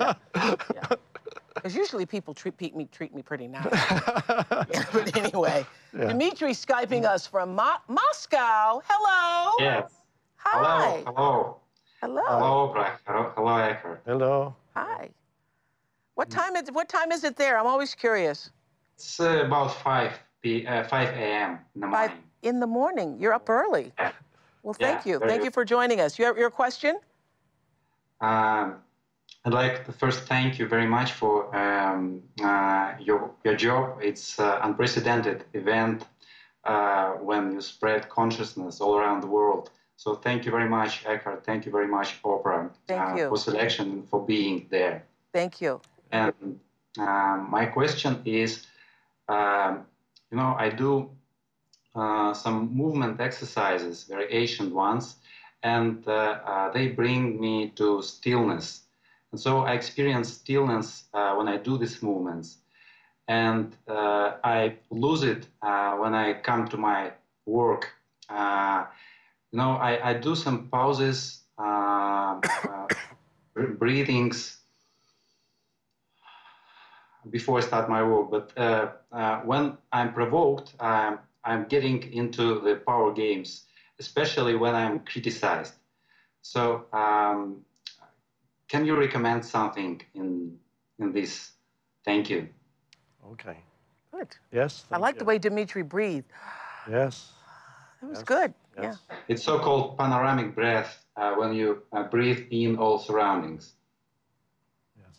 Because usually people treat me pretty nice. But anyway, Dmitry Skyping us from Moscow. Hello. Yes. Hi. Hello. Hello. Hello, Oprah. Hello, Eckhart. Hello. Hi. What time is it there? I'm always curious. It's about 5 a.m. in the morning. 5 in the morning. You're up early. Yeah. Well, thank you. very Thank you for joining us. Your question? I'd like to first thank you very much for your job. It's an unprecedented event when you spread consciousness all around the world. So thank you very much, Eckhart. Thank you very much, Oprah, Thank you. for selection and for being there. Thank you. And my question is, I do some movement exercises, very ancient ones, and they bring me to stillness. And so I experience stillness when I do these movements. And I lose it when I come to my work. I do some pauses, breathings before I start my work. But when I'm provoked, I'm getting into the power games, especially when I'm criticized. So can you recommend something in in this. Thank you. Okay. Good. Yes. I like the way Dmitry breathed. Yes. That was good. Yes. Yeah. It's so-called panoramic breath when you breathe in all surroundings. Yes.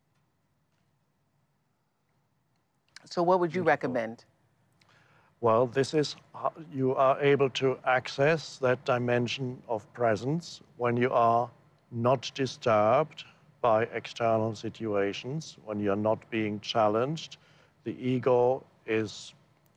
So what would you recommend? Well, this is how you are able to access that dimension of presence when you are not disturbed by external situations, when you're not being challenged. The ego is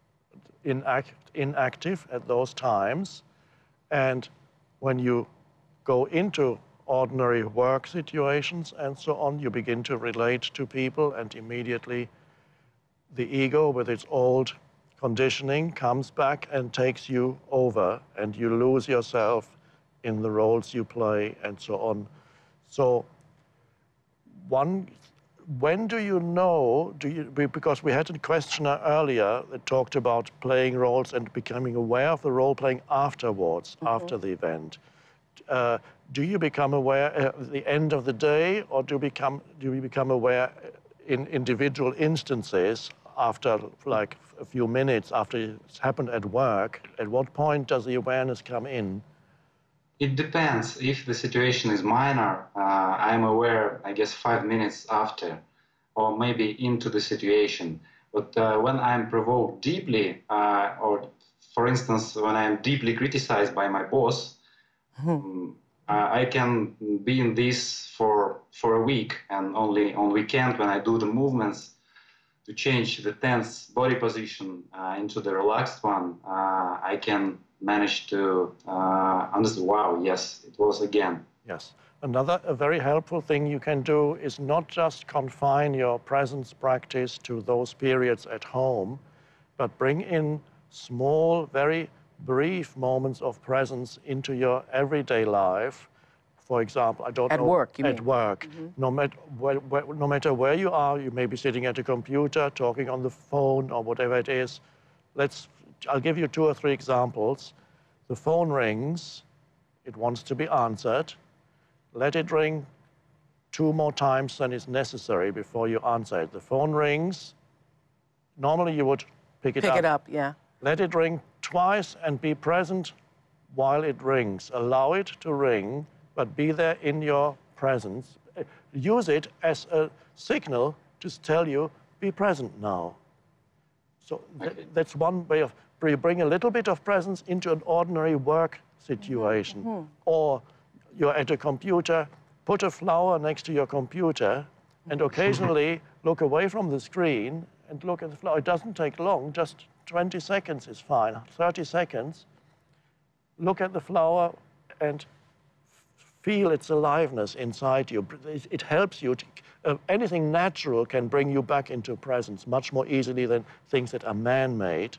inactive at those times. And when you go into ordinary work situations and so on, you begin to relate to people, and immediately the ego with its old conditioning comes back and takes you over, and you lose yourself in the roles you play and so on. So when do you know, because we had a questioner earlier that talked about playing roles and becoming aware of the role playing afterwards, after the event. Do you become aware at the end of the day, or do you become aware in individual instances after like a few minutes after it's happened at work? At what point does the awareness come in? It depends. If the situation is minor, I'm aware, I guess, 5 minutes after, or maybe into the situation. But when I'm provoked deeply, or for instance, when I'm deeply criticized by my boss, I can be in this for a week, and only on weekend when I do the movements to change the tense body position into the relaxed one, I can manage to understand, wow, yes, it was again. Yes. A very helpful thing you can do is not just confine your presence practice to those periods at home, but bring in small, very brief moments of presence into your everyday life. For example, I don't know. At work, you mean? At work. No matter where you are, you may be sitting at a computer, talking on the phone, or whatever it is. I'll give you 2 or 3 examples. The phone rings. It wants to be answered. Let it ring 2 more times than is necessary before you answer it. The phone rings. Normally, you would pick it up. Pick it up, yeah. Let it ring twice and be present while it rings. Allow it to ring, but be there in your presence. Use it as a signal to tell you, be present now. So that's one way of, you bring a little bit of presence into an ordinary work situation. Or you're at a computer, put a flower next to your computer, and occasionally look away from the screen and look at the flower. It doesn't take long, just 20 seconds is fine, 30 seconds. Look at the flower and feel its aliveness inside you. It helps you. Anything natural can bring you back into presence much more easily than things that are man-made.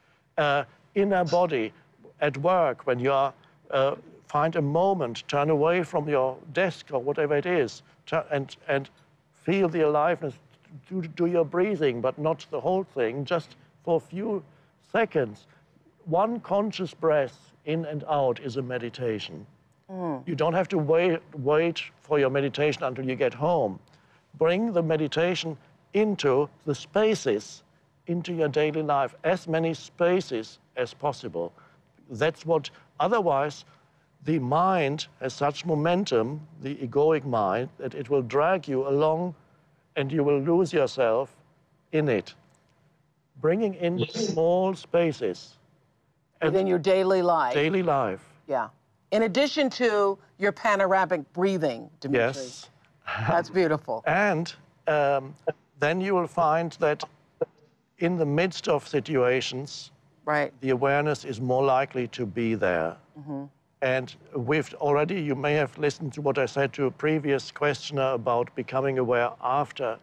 Inner body, at work, when you are, find a moment, turn away from your desk or whatever it is, and feel the aliveness. Do your breathing, but not the whole thing, just for a few seconds. One conscious breath in and out is a meditation. You don't have to wait for your meditation until you get home. Bring the meditation into the spaces, into your daily life, as many spaces as possible. That's what, otherwise, the mind has such momentum, the egoic mind, that it will drag you along and you will lose yourself in it. Bringing in small spaces. Within your daily life. Daily life. Yeah. In addition to your panoramic breathing, Dmitry. Yes. That's beautiful. And then you will find that in the midst of situations, right, the awareness is more likely to be there. And you may have listened to what I said to a previous questioner about becoming aware after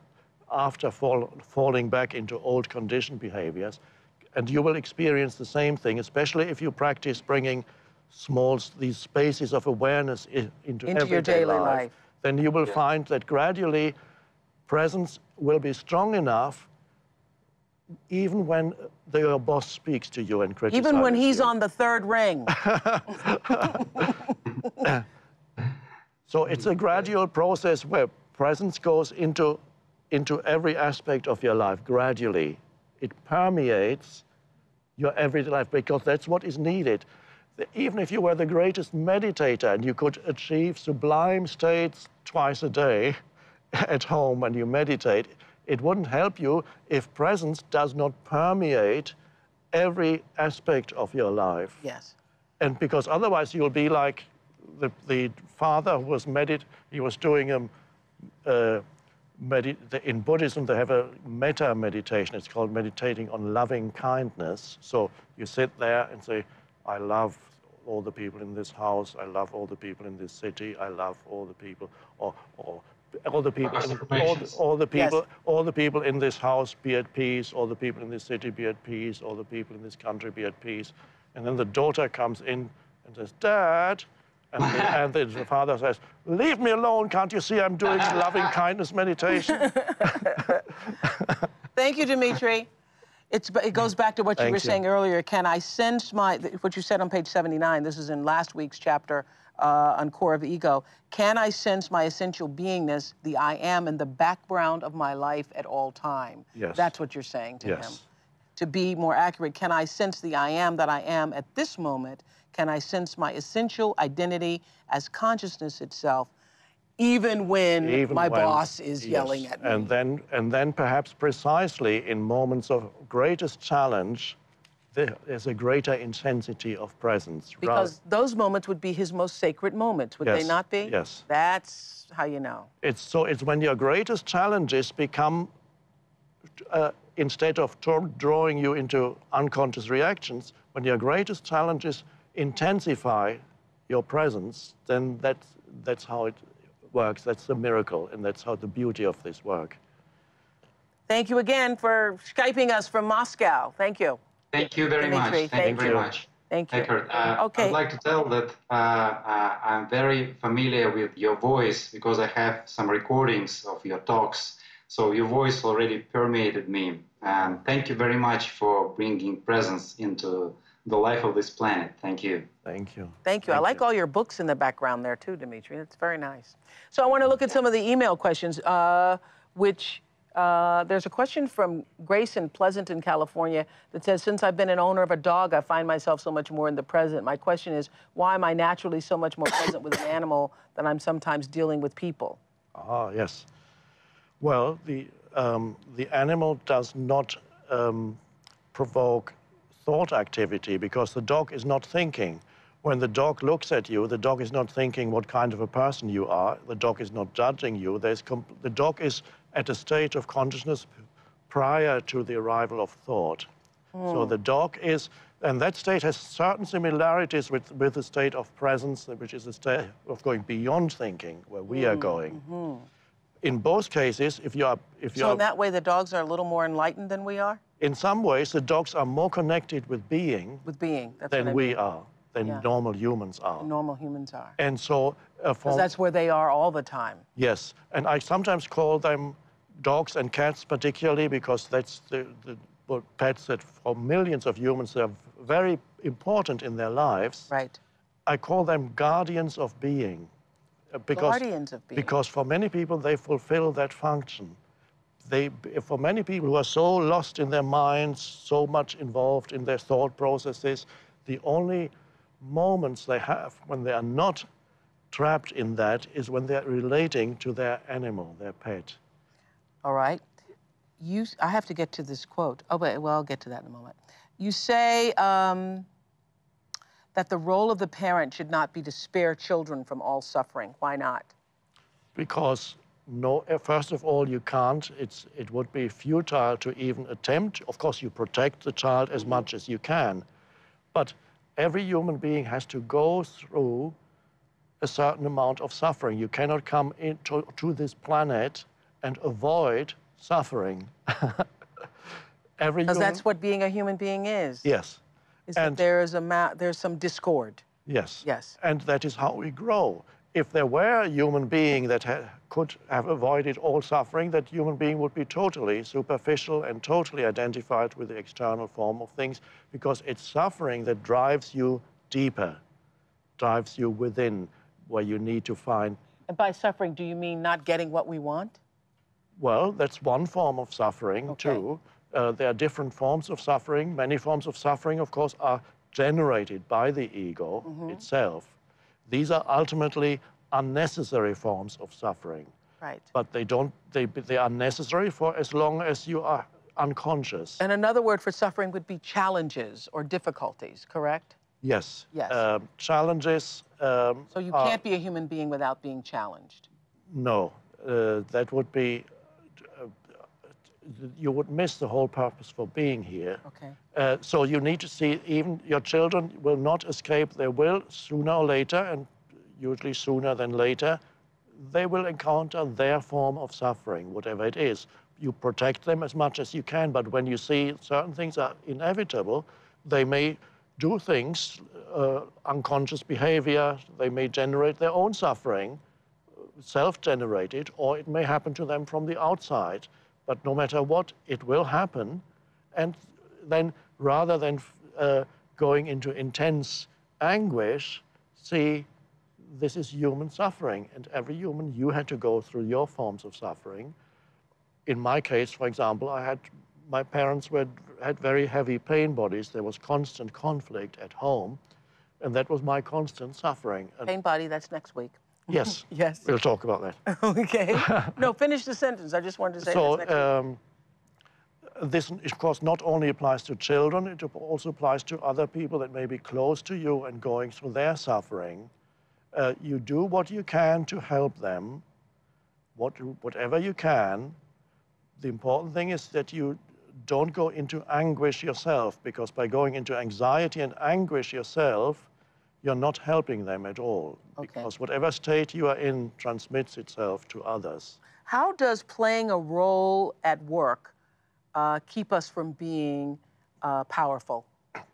falling back into old conditioned behaviors. And you will experience the same thing, especially if you practice bringing these spaces of awareness into your daily life. Then you will find that gradually presence will be strong enough even when your boss speaks to you and criticizes even when he's you. on the 3rd ring. So it's a gradual process where presence goes into into every aspect of your life gradually. It permeates your everyday life because that's what is needed. Even if you were the greatest meditator and you could achieve sublime states twice a day at home when you meditate, it wouldn't help you if presence does not permeate every aspect of your life. Yes. And because otherwise you'll be like the father who was he was doing in Buddhism, they have a metta meditation. It's called meditating on loving kindness. So you sit there and say, I love all the people in this house. I love all the people in this city. I love all the people, or all the people, all the people, yes. All the people in this house be at peace. All the people in this city be at peace. All the people in this country be at peace. And then the daughter comes in and says, Dad. And the father says, leave me alone, can't you see I'm doing loving kindness meditation? Thank you, Dimitri. It goes back to what you were saying earlier. Can I sense what you said on page 79, this is in last week's chapter on Core of the Ego. Can I sense my essential beingness, the I am, in the background of my life at all time? Yes. That's what you're saying to him. Yes. To be more accurate, can I sense the I am that I am at this moment? Can I sense my essential identity as consciousness itself, even when my boss is yelling at me? And then perhaps precisely in moments of greatest challenge, there's a greater intensity of presence. Because those moments would be his most sacred moments, would they not be? Yes. That's how you know. It's when your greatest challenges become, instead of drawing you into unconscious reactions, when your greatest challenges intensify your presence, then that's how it works. That's the miracle, and that's how the beauty of this work. Thank you again for Skyping us from Moscow. Thank you. Thank you very much. Thank you very much. Thank you. Eckhart, okay. I'd like to tell that I'm very familiar with your voice because I have some recordings of your talks. So your voice already permeated me. And thank you very much for bringing presence into the life of this planet. Thank you. Thank you. Thank you. I like all your books in the background there too, Dimitri. It's very nice. So I want to look at some of the email questions, there's a question from Grace in Pleasanton, California that says, since I've been an owner of a dog, I find myself so much more in the present. My question is, why am I naturally so much more present with an animal than I'm sometimes dealing with people? Ah, yes. Well, the animal does not provoke thought activity because the dog is not thinking. When the dog looks at you, the dog is not thinking what kind of a person you are. The dog is not judging you. The dog is at a state of consciousness prior to the arrival of thought. So the dog is, and that state has certain similarities with the state of presence, which is a state of going beyond thinking, where we are going. In both cases, if you are... So in that way, the dogs are a little more enlightened than we are? In some ways, the dogs are more connected with being. With being, that's than what I we mean. are, than normal humans are. Normal humans are. And so... Because that's where they are all the time. Yes, and I sometimes call them dogs and cats particularly because that's the pets that for millions of humans are very important in their lives. Right. I call them guardians of being. Guardians of being. Because for many people, they fulfill that function. For many people who are so lost in their minds, so much involved in their thought processes, the only moments they have when they are not trapped in that is when they're relating to their animal, their pet. All right. I have to get to this quote. Oh, but well, I'll get to that in a moment. You say that the role of the parent should not be to spare children from all suffering. Why not? Because first of all, you can't. It would be futile to even attempt. Of course, you protect the child as much as you can. But every human being has to go through a certain amount of suffering. You cannot come into this planet and avoid suffering. Because that's what being a human being is. Yes. Is that there's some discord. Yes. Yes. And that is how we grow. If there were a human being that could have avoided all suffering, that human being would be totally superficial and totally identified with the external form of things, because it's suffering that drives you deeper, drives you within, where you need to find. And by suffering, do you mean not getting what we want? Well, that's one form of suffering, too. There are different forms of suffering. Many forms of suffering, of course, are generated by the ego itself. These are ultimately unnecessary forms of suffering. Right. But they are necessary for as long as you are unconscious. And another word for suffering would be challenges or difficulties, correct? Yes. Yes. Challenges. So you can't be a human being without being challenged. No. That would be, you would miss the whole purpose for being here. Okay. So you need to see, even your children will not escape. They will, sooner or later, and usually sooner than later, they will encounter their form of suffering, whatever it is. You protect them as much as you can, but when you see certain things are inevitable, they may do things, unconscious behavior, they may generate their own suffering, self-generated, or it may happen to them from the outside. But no matter what, it will happen. And then rather than going into intense anguish, see, this is human suffering. And every human, you had to go through your forms of suffering. In my case, for example, my parents had very heavy pain bodies. There was constant conflict at home. And that was my constant suffering. Pain body, that's next week. Yes. Yes. We'll talk about that. Okay. No, finish the sentence. I just wanted to say so, that's next week. This, of course, not only applies to children, it also applies to other people that may be close to you and going through their suffering. You do what you can to help them, whatever you can. The important thing is that you don't go into anguish yourself, because by going into anxiety and anguish yourself, you're not helping them at all. Okay. Because whatever state you are in transmits itself to others. How does playing a role at work keep us from being powerful?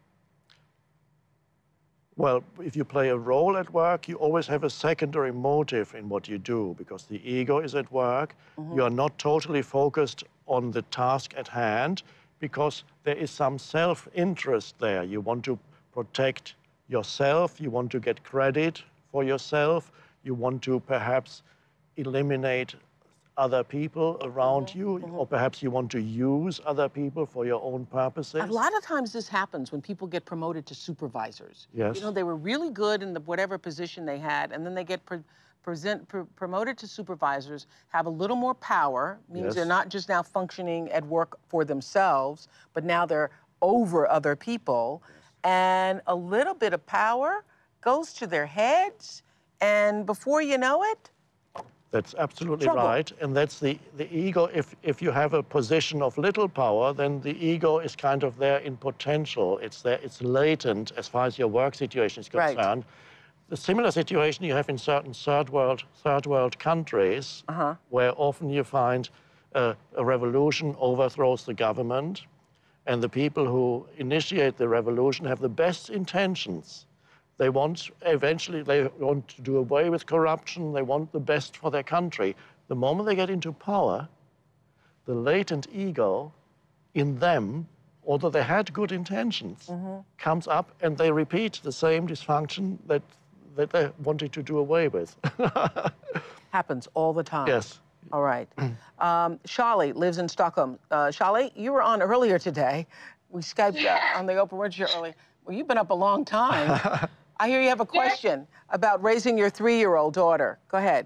Well, if you play a role at work, you always have a secondary motive in what you do, because the ego is at work. You are not totally focused on the task at hand, because there is some self-interest there. You want to protect yourself, you want to get credit for yourself, you want to perhaps eliminate other people around you, or perhaps you want to use other people for your own purposes. A lot of times this happens when people get promoted to supervisors. Yes. You know, they were really good in whatever position they had, and then they get promoted to supervisors, have a little more power, means they're not just now functioning at work for themselves, but now they're over other people. And a little bit of power goes to their heads, and before you know it, that's absolutely trouble. right. And that's the ego. If you have a position of little power, then the ego is kind of there in potential. It's there, it's latent as far as your work situation is concerned. Right. The similar situation you have in certain third world countries, where often you find a revolution overthrows the government, and the people who initiate the revolution have the best intentions. They want, eventually, they want to do away with corruption. They want the best for their country. The moment they get into power, the latent ego in them, although they had good intentions, comes up and they repeat the same dysfunction that they wanted to do away with. happens all the time. Yes. All right. Shali lives in Stockholm. Shali, you were on earlier today. We Skyped on the Oprah Winfrey Show earlier. Well, you've been up a long time. I hear you have a question about raising your 3-year-old daughter. Go ahead.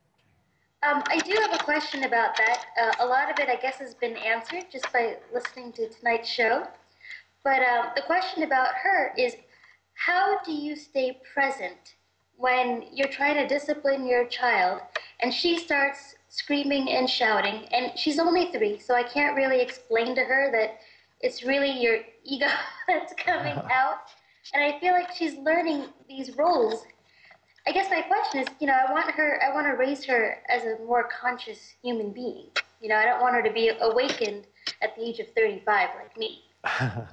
I do have a question about that. A lot of it, I guess, has been answered just by listening to tonight's show. But the question about her is, how do you stay present when you're trying to discipline your child and she starts screaming and shouting? And she's only 3, so I can't really explain to her that it's really your ego that's coming out. And I feel like she's learning these roles. I guess my question is, you know, I want to raise her as a more conscious human being. You know, I don't want her to be awakened at the age of 35 like me. So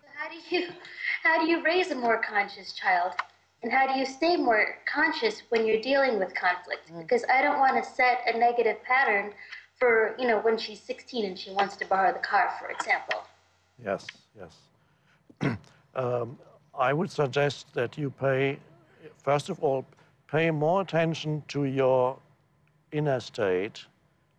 how do you raise a more conscious child? And how do you stay more conscious when you're dealing with conflict? Because I don't want to set a negative pattern for, you know, when she's 16 and she wants to borrow the car, for example. Yes, yes. I would suggest that you first of all, pay more attention to your inner state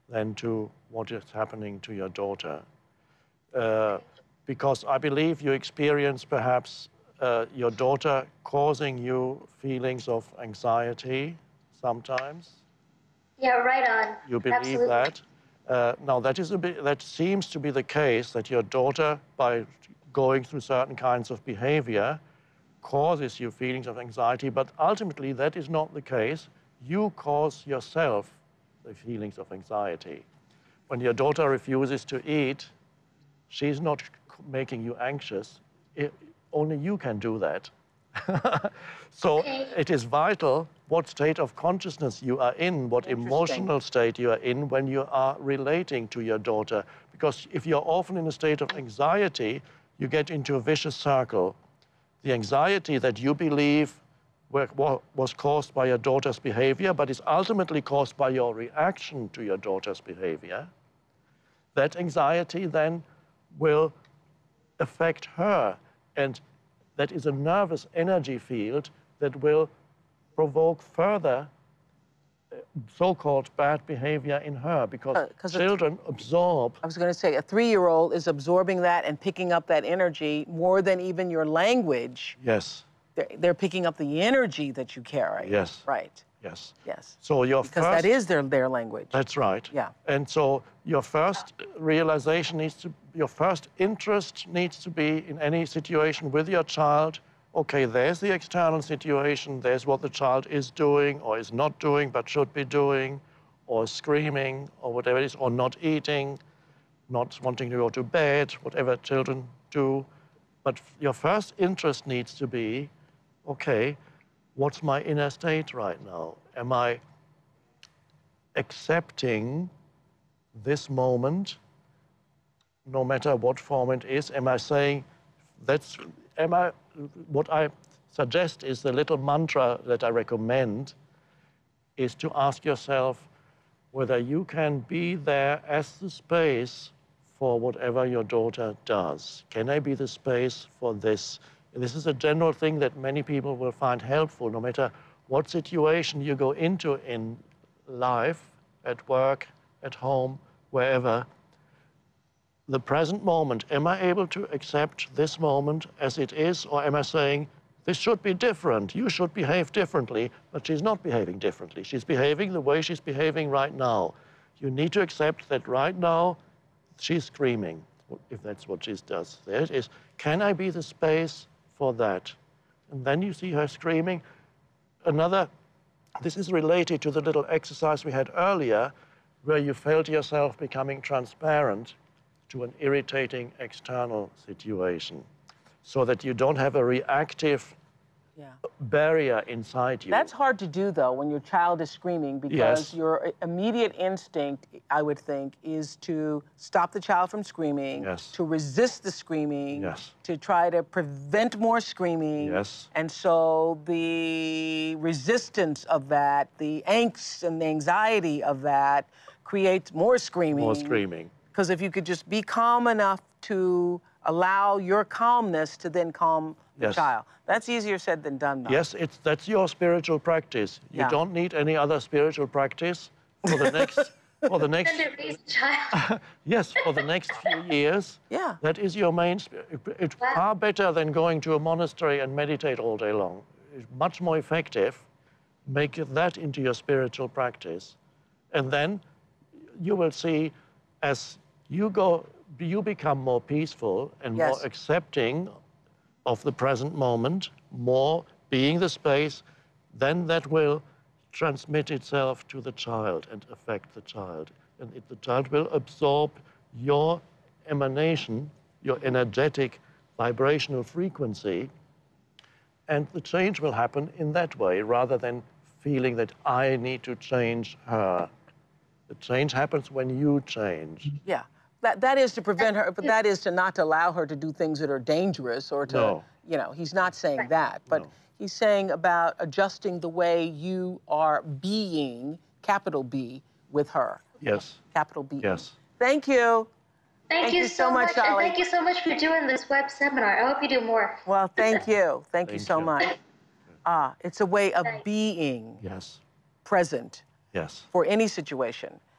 than to what is happening to your daughter. Because I believe you experience perhaps your daughter causing you feelings of anxiety sometimes. Yeah, right on. You believe Absolutely. that? Now, that seems to be the case, that your daughter, by going through certain kinds of behavior, causes you feelings of anxiety, but ultimately that is not the case. You cause yourself the feelings of anxiety. When your daughter refuses to eat, she's not making you anxious. Only you can do that. So it is vital what state of consciousness you are in, what emotional state you are in when you are relating to your daughter. Because if you're often in a state of anxiety, you get into a vicious circle. The anxiety that you believe was caused by your daughter's behavior, but is ultimately caused by your reaction to your daughter's behavior, that anxiety then will affect her. And that is a nervous energy field that will provoke further so-called bad behavior in her, because children absorb. I was going to say, a 3-year-old is absorbing that and picking up that energy more than even your language. Yes. They're picking up the energy that you carry. Yes. Right. Yes. Yes. So because that is their language. That's right. Yeah. And so your first realization your first interest needs to be in any situation with your child. Okay, there's the external situation, there's what the child is doing or is not doing but should be doing, or screaming, or whatever it is, or not eating, not wanting to go to bed, whatever children do. But your first interest needs to be, okay, what's my inner state right now? Am I accepting this moment, no matter what form it is? Am I saying, what I suggest is the little mantra that I recommend is to ask yourself whether you can be there as the space for whatever your daughter does. Can I be the space for this? And this is a general thing that many people will find helpful, no matter what situation you go into in life, at work, at home, wherever. The present moment, am I able to accept this moment as it is, or am I saying, this should be different, you should behave differently, but she's not behaving differently. She's behaving the way she's behaving right now. You need to accept that right now she's screaming, if that's what she does. There it is. Can I be the space for that? And then you see her screaming. This is related to the little exercise we had earlier, where you felt yourself becoming transparent to an irritating external situation, so that you don't have a reactive barrier inside you. That's hard to do, though, when your child is screaming, because your immediate instinct, I would think, is to stop the child from screaming, to resist the screaming, to try to prevent more screaming. And so the resistance of that, the angst and the anxiety of that creates more screaming. More screaming. Because if you could just be calm enough to allow your calmness to then calm the child. That's easier said than done, though. Yes, that's your spiritual practice. You don't need any other spiritual practice for the next, for the next. Yes, for the next few years. Yeah. That is your main. It's far better than going to a monastery and meditate all day long. It's much more effective. Make that into your spiritual practice, and then you will see, as you go, you become more peaceful and more accepting of the present moment, more being the space, then that will transmit itself to the child and affect the child. And the child will absorb your emanation, your energetic vibrational frequency, and the change will happen in that way, rather than feeling that I need to change her. The change happens when you change. Yeah. That is to prevent her, but that is to not allow her to do things that are dangerous, or to, you know, he's not saying that, but he's saying about adjusting the way you are being, capital B, with her. Yes. Capital B. Yes. Thank you. Thank you so much, Ollie. and thank you so much for doing this web seminar. I hope you do more. Well, thank you. Thank you so much. It's a way of being present for any situation.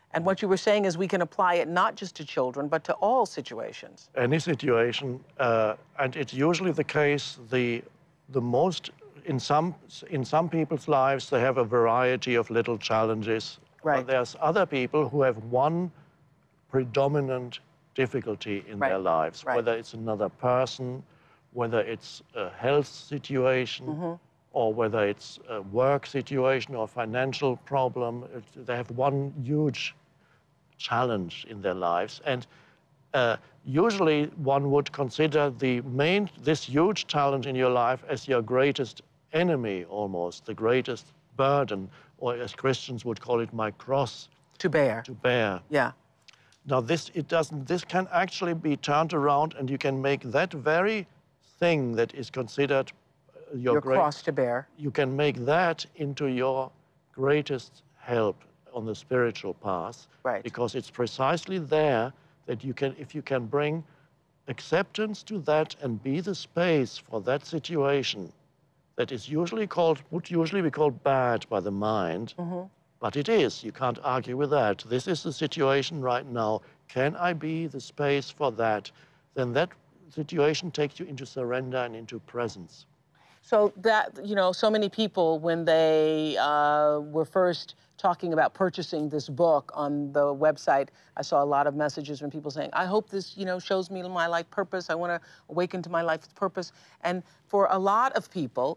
And what you were saying is we can apply it not just to children, but to all situations. Any situation, and it's usually the case, the most, in some people's lives, they have a variety of little challenges. Right. But there's other people who have one predominant difficulty in their lives, whether it's another person, whether it's a health situation, or whether it's a work situation or financial problem. They have one huge challenge in their lives. And usually one would consider this huge challenge in your life as your greatest enemy, almost, the greatest burden, or as Christians would call it, my cross. To bear. To bear. Yeah. Now this can actually be turned around, and you can make that very thing that is considered your cross to bear. You can make that into your greatest help on the spiritual path. Right. Because it's precisely there that you can, if you can bring acceptance to that and be the space for that situation that is would usually be called bad by the mind, but it is. You can't argue with that. This is the situation right now. Can I be the space for that? Then that situation takes you into surrender and into presence. So that, so many people, when they were first talking about purchasing this book on the website, I saw a lot of messages from people saying, I hope this, shows me my life purpose. I want to awaken to my life's purpose. And for a lot of people,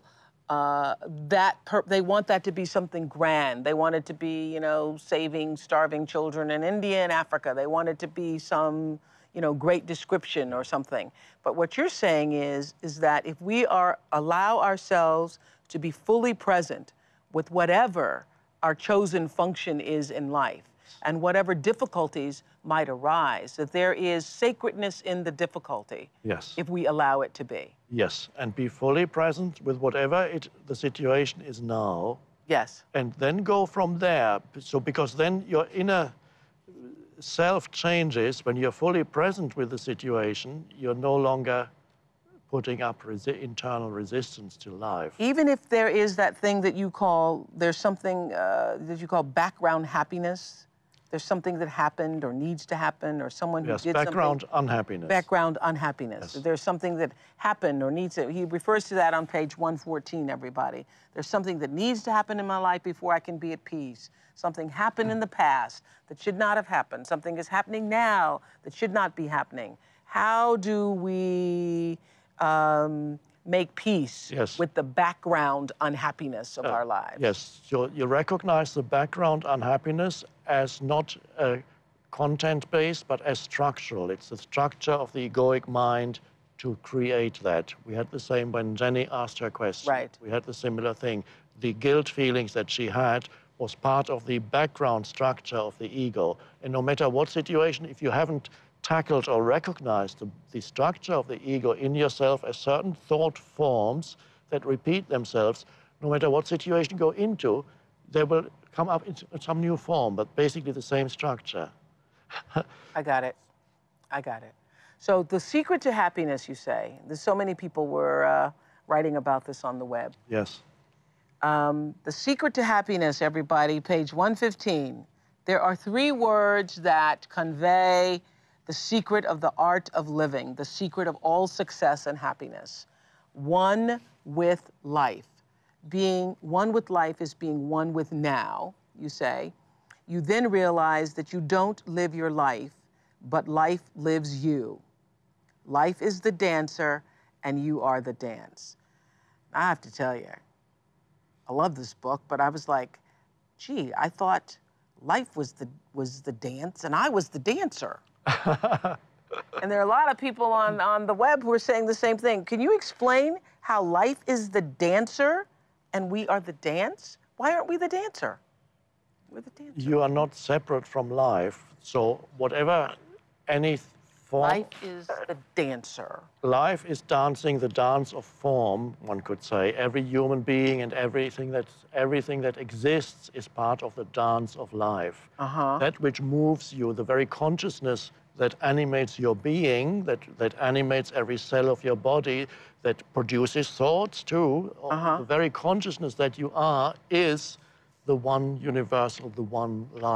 they want that to be something grand. They want it to be, saving starving children in India and Africa. They want it to be some, great description or something. But what you're saying is that if we allow ourselves to be fully present with whatever our chosen function is in life and whatever difficulties might arise, that there is sacredness in the difficulty. Yes. If we allow it to be. Yes, and be fully present with whatever the situation is now. Yes. And then go from there. So because then your inner self changes. When you're fully present with the situation, you're no longer putting up internal resistance to life. Even if there is that thing that you call, there's something that you call background happiness. There's something that happened or needs to happen, or someone who did something. Background unhappiness. Background unhappiness. Yes. There's something that happened or needs to. He refers to that on page 114, everybody. There's something that needs to happen in my life before I can be at peace. Something happened in the past that should not have happened. Something is happening now that should not be happening. How do we make peace with the background unhappiness of our lives? Yes, so you recognize the background unhappiness as not content-based, but as structural. It's the structure of the egoic mind to create that. We had the same when Jenny asked her question. Right. We had the similar thing. The guilt feelings that she had was part of the background structure of the ego. And no matter what situation, if you haven't tackled or recognized the structure of the ego in yourself as certain thought forms that repeat themselves, no matter what situation you go into, they will come up in some new form, but basically the same structure. I got it. I got it. So the secret to happiness, you say, there's so many people were writing about this on the web. Yes. The secret to happiness, everybody, page 115. There are 3 words that convey the secret of the art of living, the secret of all success and happiness. One with life. Being one with life is being one with now, you say. You then realize that you don't live your life, but life lives you. Life is the dancer, and you are the dance. I have to tell you, I love this book, but I was like, gee, I thought life was the dance, and I was the dancer. And there are a lot of people on the web who are saying the same thing. Can you explain how life is the dancer and we are the dance? Why aren't we the dancer? We're the dancer. You are not separate from life. So whatever any form... Life is the dancer. Life is dancing the dance of form, one could say. Every human being and everything that exists is part of the dance of life. That which moves you, the very consciousness that animates your being, that animates every cell of your body, that produces thoughts too. The very consciousness that you are is the one universal, the one life.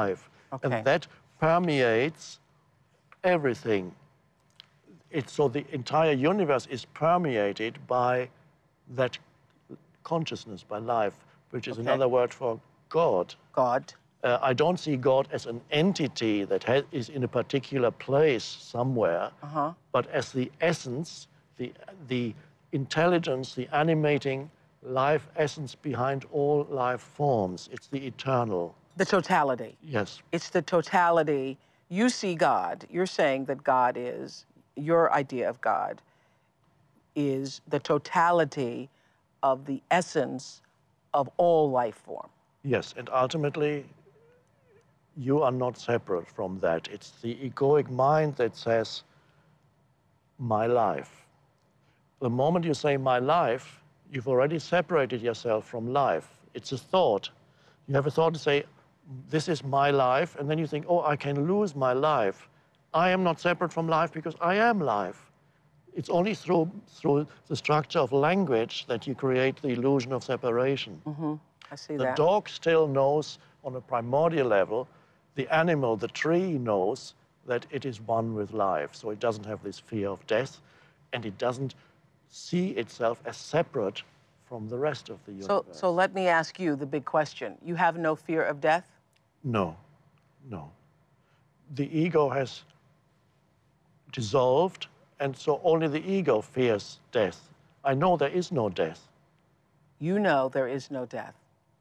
Okay. And that permeates everything. So the entire universe is permeated by that consciousness, by life, which is another word for God. God. I don't see God as an entity that is in a particular place somewhere, but as the essence, the intelligence, the animating life essence behind all life forms. It's the eternal. The totality. Yes. It's the totality. You see God. You're saying that God is, your idea of God is the totality of the essence of all life form. Yes, and ultimately, you are not separate from that. It's the egoic mind that says, my life. The moment you say my life, you've already separated yourself from life. It's a thought. You have a thought to say, this is my life, and then you think, oh, I can lose my life. I am not separate from life because I am life. It's only through the structure of language that you create the illusion of separation. I see The that. dog still knows on a primordial level, the animal, the tree knows that it is one with life. So it doesn't have this fear of death, and it doesn't see itself as separate from the rest of the universe. So let me ask you the big question. You have no fear of death? No, no. The ego has dissolved, and so only the ego fears death. I know there is no death. You know there is no death.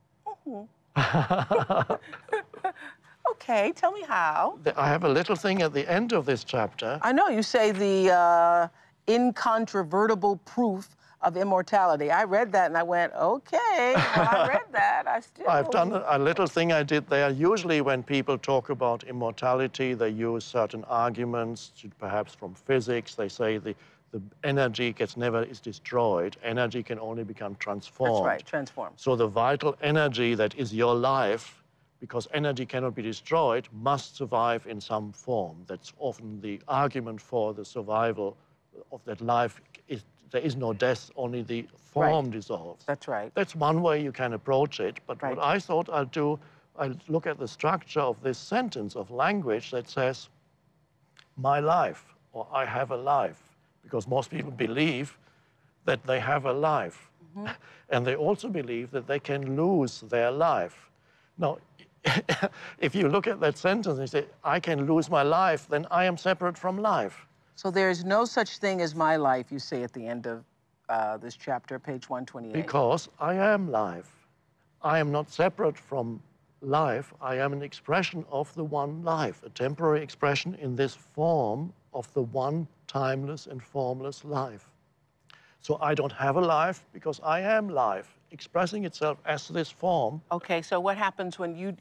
Okay, tell me how. I have a little thing at the end of this chapter. I know, you say the incontrovertible proof of immortality. I read that and I went, okay, well, I read that, I still... I've done a little thing I did there. Usually when people talk about immortality, they use certain arguments, perhaps from physics. They say the energy is destroyed. Energy can only become transformed. That's right, transformed. So the vital energy that is your life, because energy cannot be destroyed, must survive in some form. That's often the argument for the survival of that life. There is no death, only the form dissolves. That's right. That's one way you can approach it. But what I thought I'll do, I'll look at the structure of this sentence of language that says, my life, or I have a life. Because most people believe that they have a life. And they also believe that they can lose their life. Now, if you look at that sentence and you say, I can lose my life, then I am separate from life. So there is no such thing as my life, you say at the end of this chapter, page 128. Because I am life. I am not separate from life. I am an expression of the one life, a temporary expression in this form of the one timeless and formless life. So I don't have a life because I am life, expressing itself as this form. Okay, so what happens when you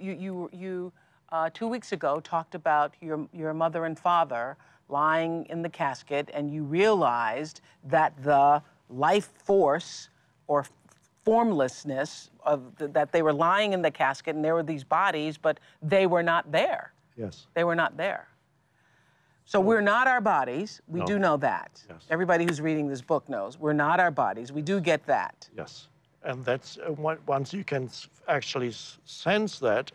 2 weeks ago talked about your mother and father lying in the casket, and you realized that the life force or formlessness that they were lying in the casket and there were these bodies, but they were not there. Yes. They were not there. So we're not our bodies. We do know that. Yes. Everybody who's reading this book knows we're not our bodies. We do get that. Yes. And that's once you can actually sense that,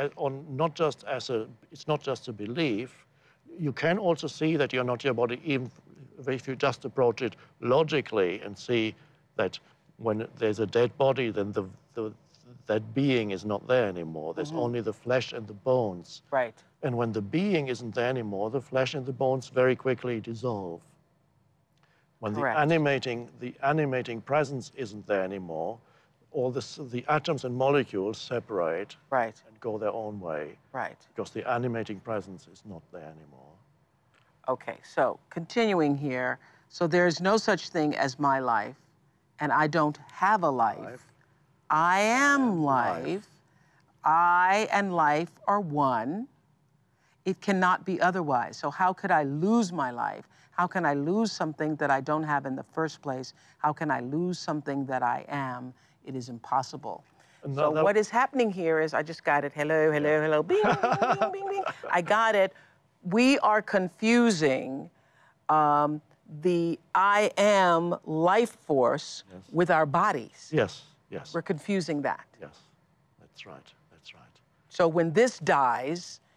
it's not just a belief. You can also see that you're not your body, even if you just approach it logically and see that when there's a dead body, then that being is not there anymore. There's only the flesh and the bones. Right. And when the being isn't there anymore, the flesh and the bones very quickly dissolve. When the animating presence isn't there anymore, all the atoms and molecules separate and go their own way. Right. Because the animating presence is not there anymore. Okay, so continuing here, so there's no such thing as my life, and I don't have a life. I am life. I and life are one. It cannot be otherwise. So how could I lose my life? How can I lose something that I don't have in the first place? How can I lose something that I am? It is impossible. So what is happening here is, I just got it, hello, hello, hello, bing, bing, bing, bing, bing. I got it. We are confusing the I am life force with our bodies. Yes, yes. We're confusing that. Yes, that's right, that's right. So when this dies,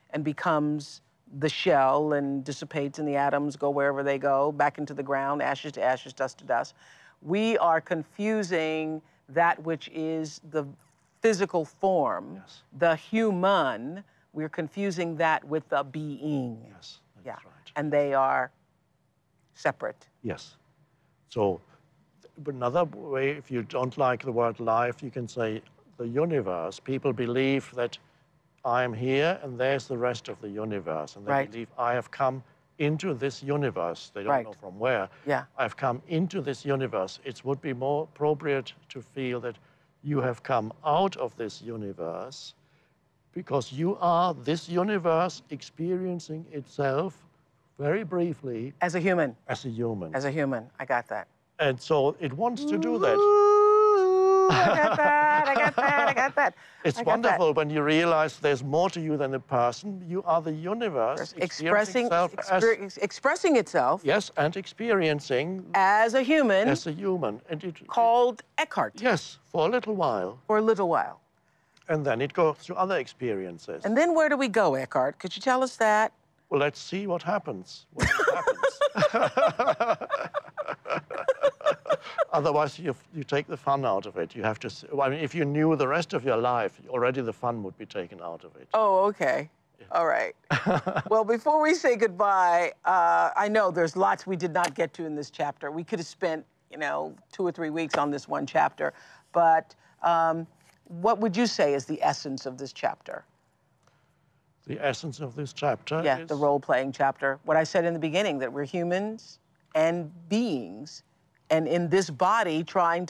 and becomes the shell and dissipates, and the atoms go wherever they go, back into the ground, ashes to ashes, dust to dust. We are confusing that which is the physical form, Yes. the human. We're confusing that with the being. Yes, that's right. And they are separate. Yes. So another way, if you don't like the word life, you can say the universe. People believe that I am here and there's the rest of the universe. And they Right. believe I have come into this universe. They don't Right. know from where. Yeah. I've come into this universe. It would be more appropriate to feel that you have come out of this universe because you are this universe experiencing itself very briefly As a human. as a human. As a human. I got that. And so it wants to do that. Ooh, I got that. I got that. I got that. It's I got that. wonderful when you realize there's more to you than a person. You are the universe Expressing experiencing itself yes, and experiencing as a human as a human. And it called Eckhart yes, for a little while. for a little while. And then it goes through other experiences. And then where do we go, Eckhart? Could you tell us that? Well, let's see what happens when it happens. Otherwise, you take the fun out of it. You have to. I mean, if you knew the rest of your life, already the fun would be taken out of it. Oh, okay. All right. Well, before we say goodbye, I know there's lots we did not get to in this chapter. We could have spent, 2 or 3 weeks on this one chapter. But what would you say is the essence of this chapter? The essence of this chapter Yeah, is the role-playing chapter. What I said in the beginning, that we're humans and beings, and in this body trying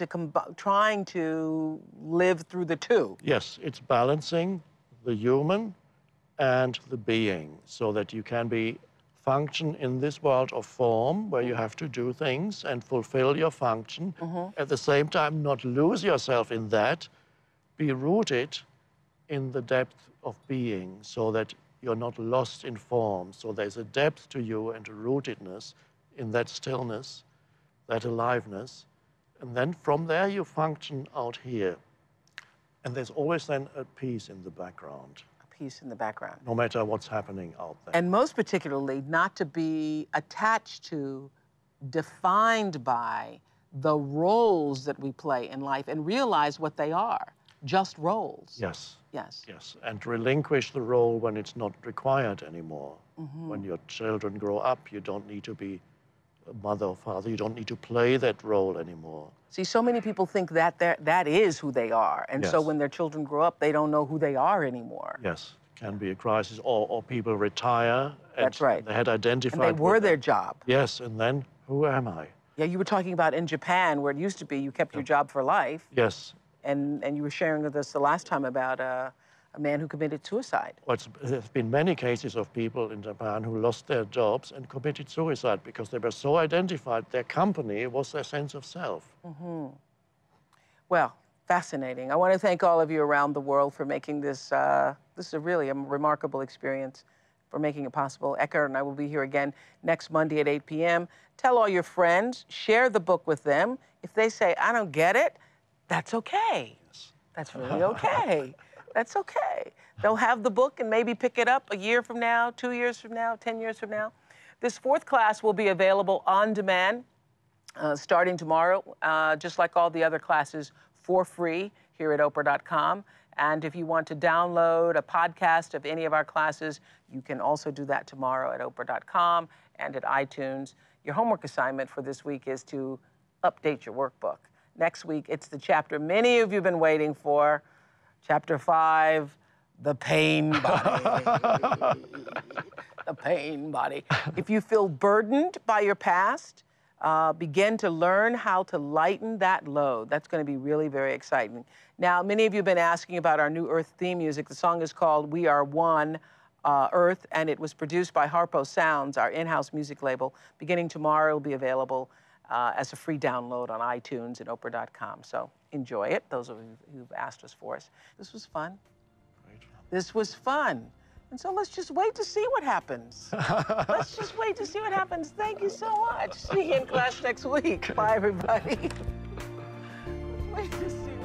to live through the two. yes, it's balancing the human and the being so that you can function in this world of form where you have to do things and fulfill your function. At the same time, not lose yourself in that, be rooted in the depth of being so that you're not lost in form. So there's a depth to you and a rootedness in that stillness, that aliveness. And then from there you function out here. And there's always then a peace in the background, A peace in the background. no matter what's happening out there. And most particularly, not to be attached to, defined by the roles that we play in life and realize what they are, just roles. Yes. Yes. Yes, and relinquish the role when it's not required anymore. When your children grow up, you don't need to be a mother or father. You don't need to play that role anymore. See, so many people think that that is who they are. And so Yes. when their children grow up, they don't know who they are anymore. Yes, can be a crisis. Or people retire. And That's right. They had identified. And they were what their job. Yes, and then who am I? Yeah, you were talking about in Japan, where it used to be you kept your job for life. Yes. And you were sharing with us the last time about a man who committed suicide. Well, there's been many cases of people in Japan who lost their jobs and committed suicide because they were so identified. Their company was their sense of self. Well, fascinating. I want to thank all of you around the world for making this, this is really a remarkable experience, for making it possible. Eckhart and I will be here again next Monday at 8 p.m. Tell all your friends, share the book with them. If they say, I don't get it, that's okay. That's really okay. That's okay. They'll have the book and maybe pick it up a year from now, 2 years from now, 10 years from now. This 4th class will be available on demand starting tomorrow, just like all the other classes, for free here at Oprah.com. And if you want to download a podcast of any of our classes, you can also do that tomorrow at Oprah.com and at iTunes. Your homework assignment for this week is to update your workbook. Next week, it's the chapter many of you have been waiting for, Chapter 5, The Pain Body. The pain body. If you feel burdened by your past, begin to learn how to lighten that load. That's going to be really very exciting. Now, many of you have been asking about our new Earth theme music. The song is called We Are One Earth, and it was produced by Harpo Sounds, our in-house music label. Beginning tomorrow, it'll be available as a free download on iTunes and Oprah.com. So enjoy it, those of you who've asked us for us. This was fun. This was fun. And so let's just wait to see what happens. Let's just wait to see what happens. Thank you so much. See you in class next week. Bye, everybody. Let's wait to see.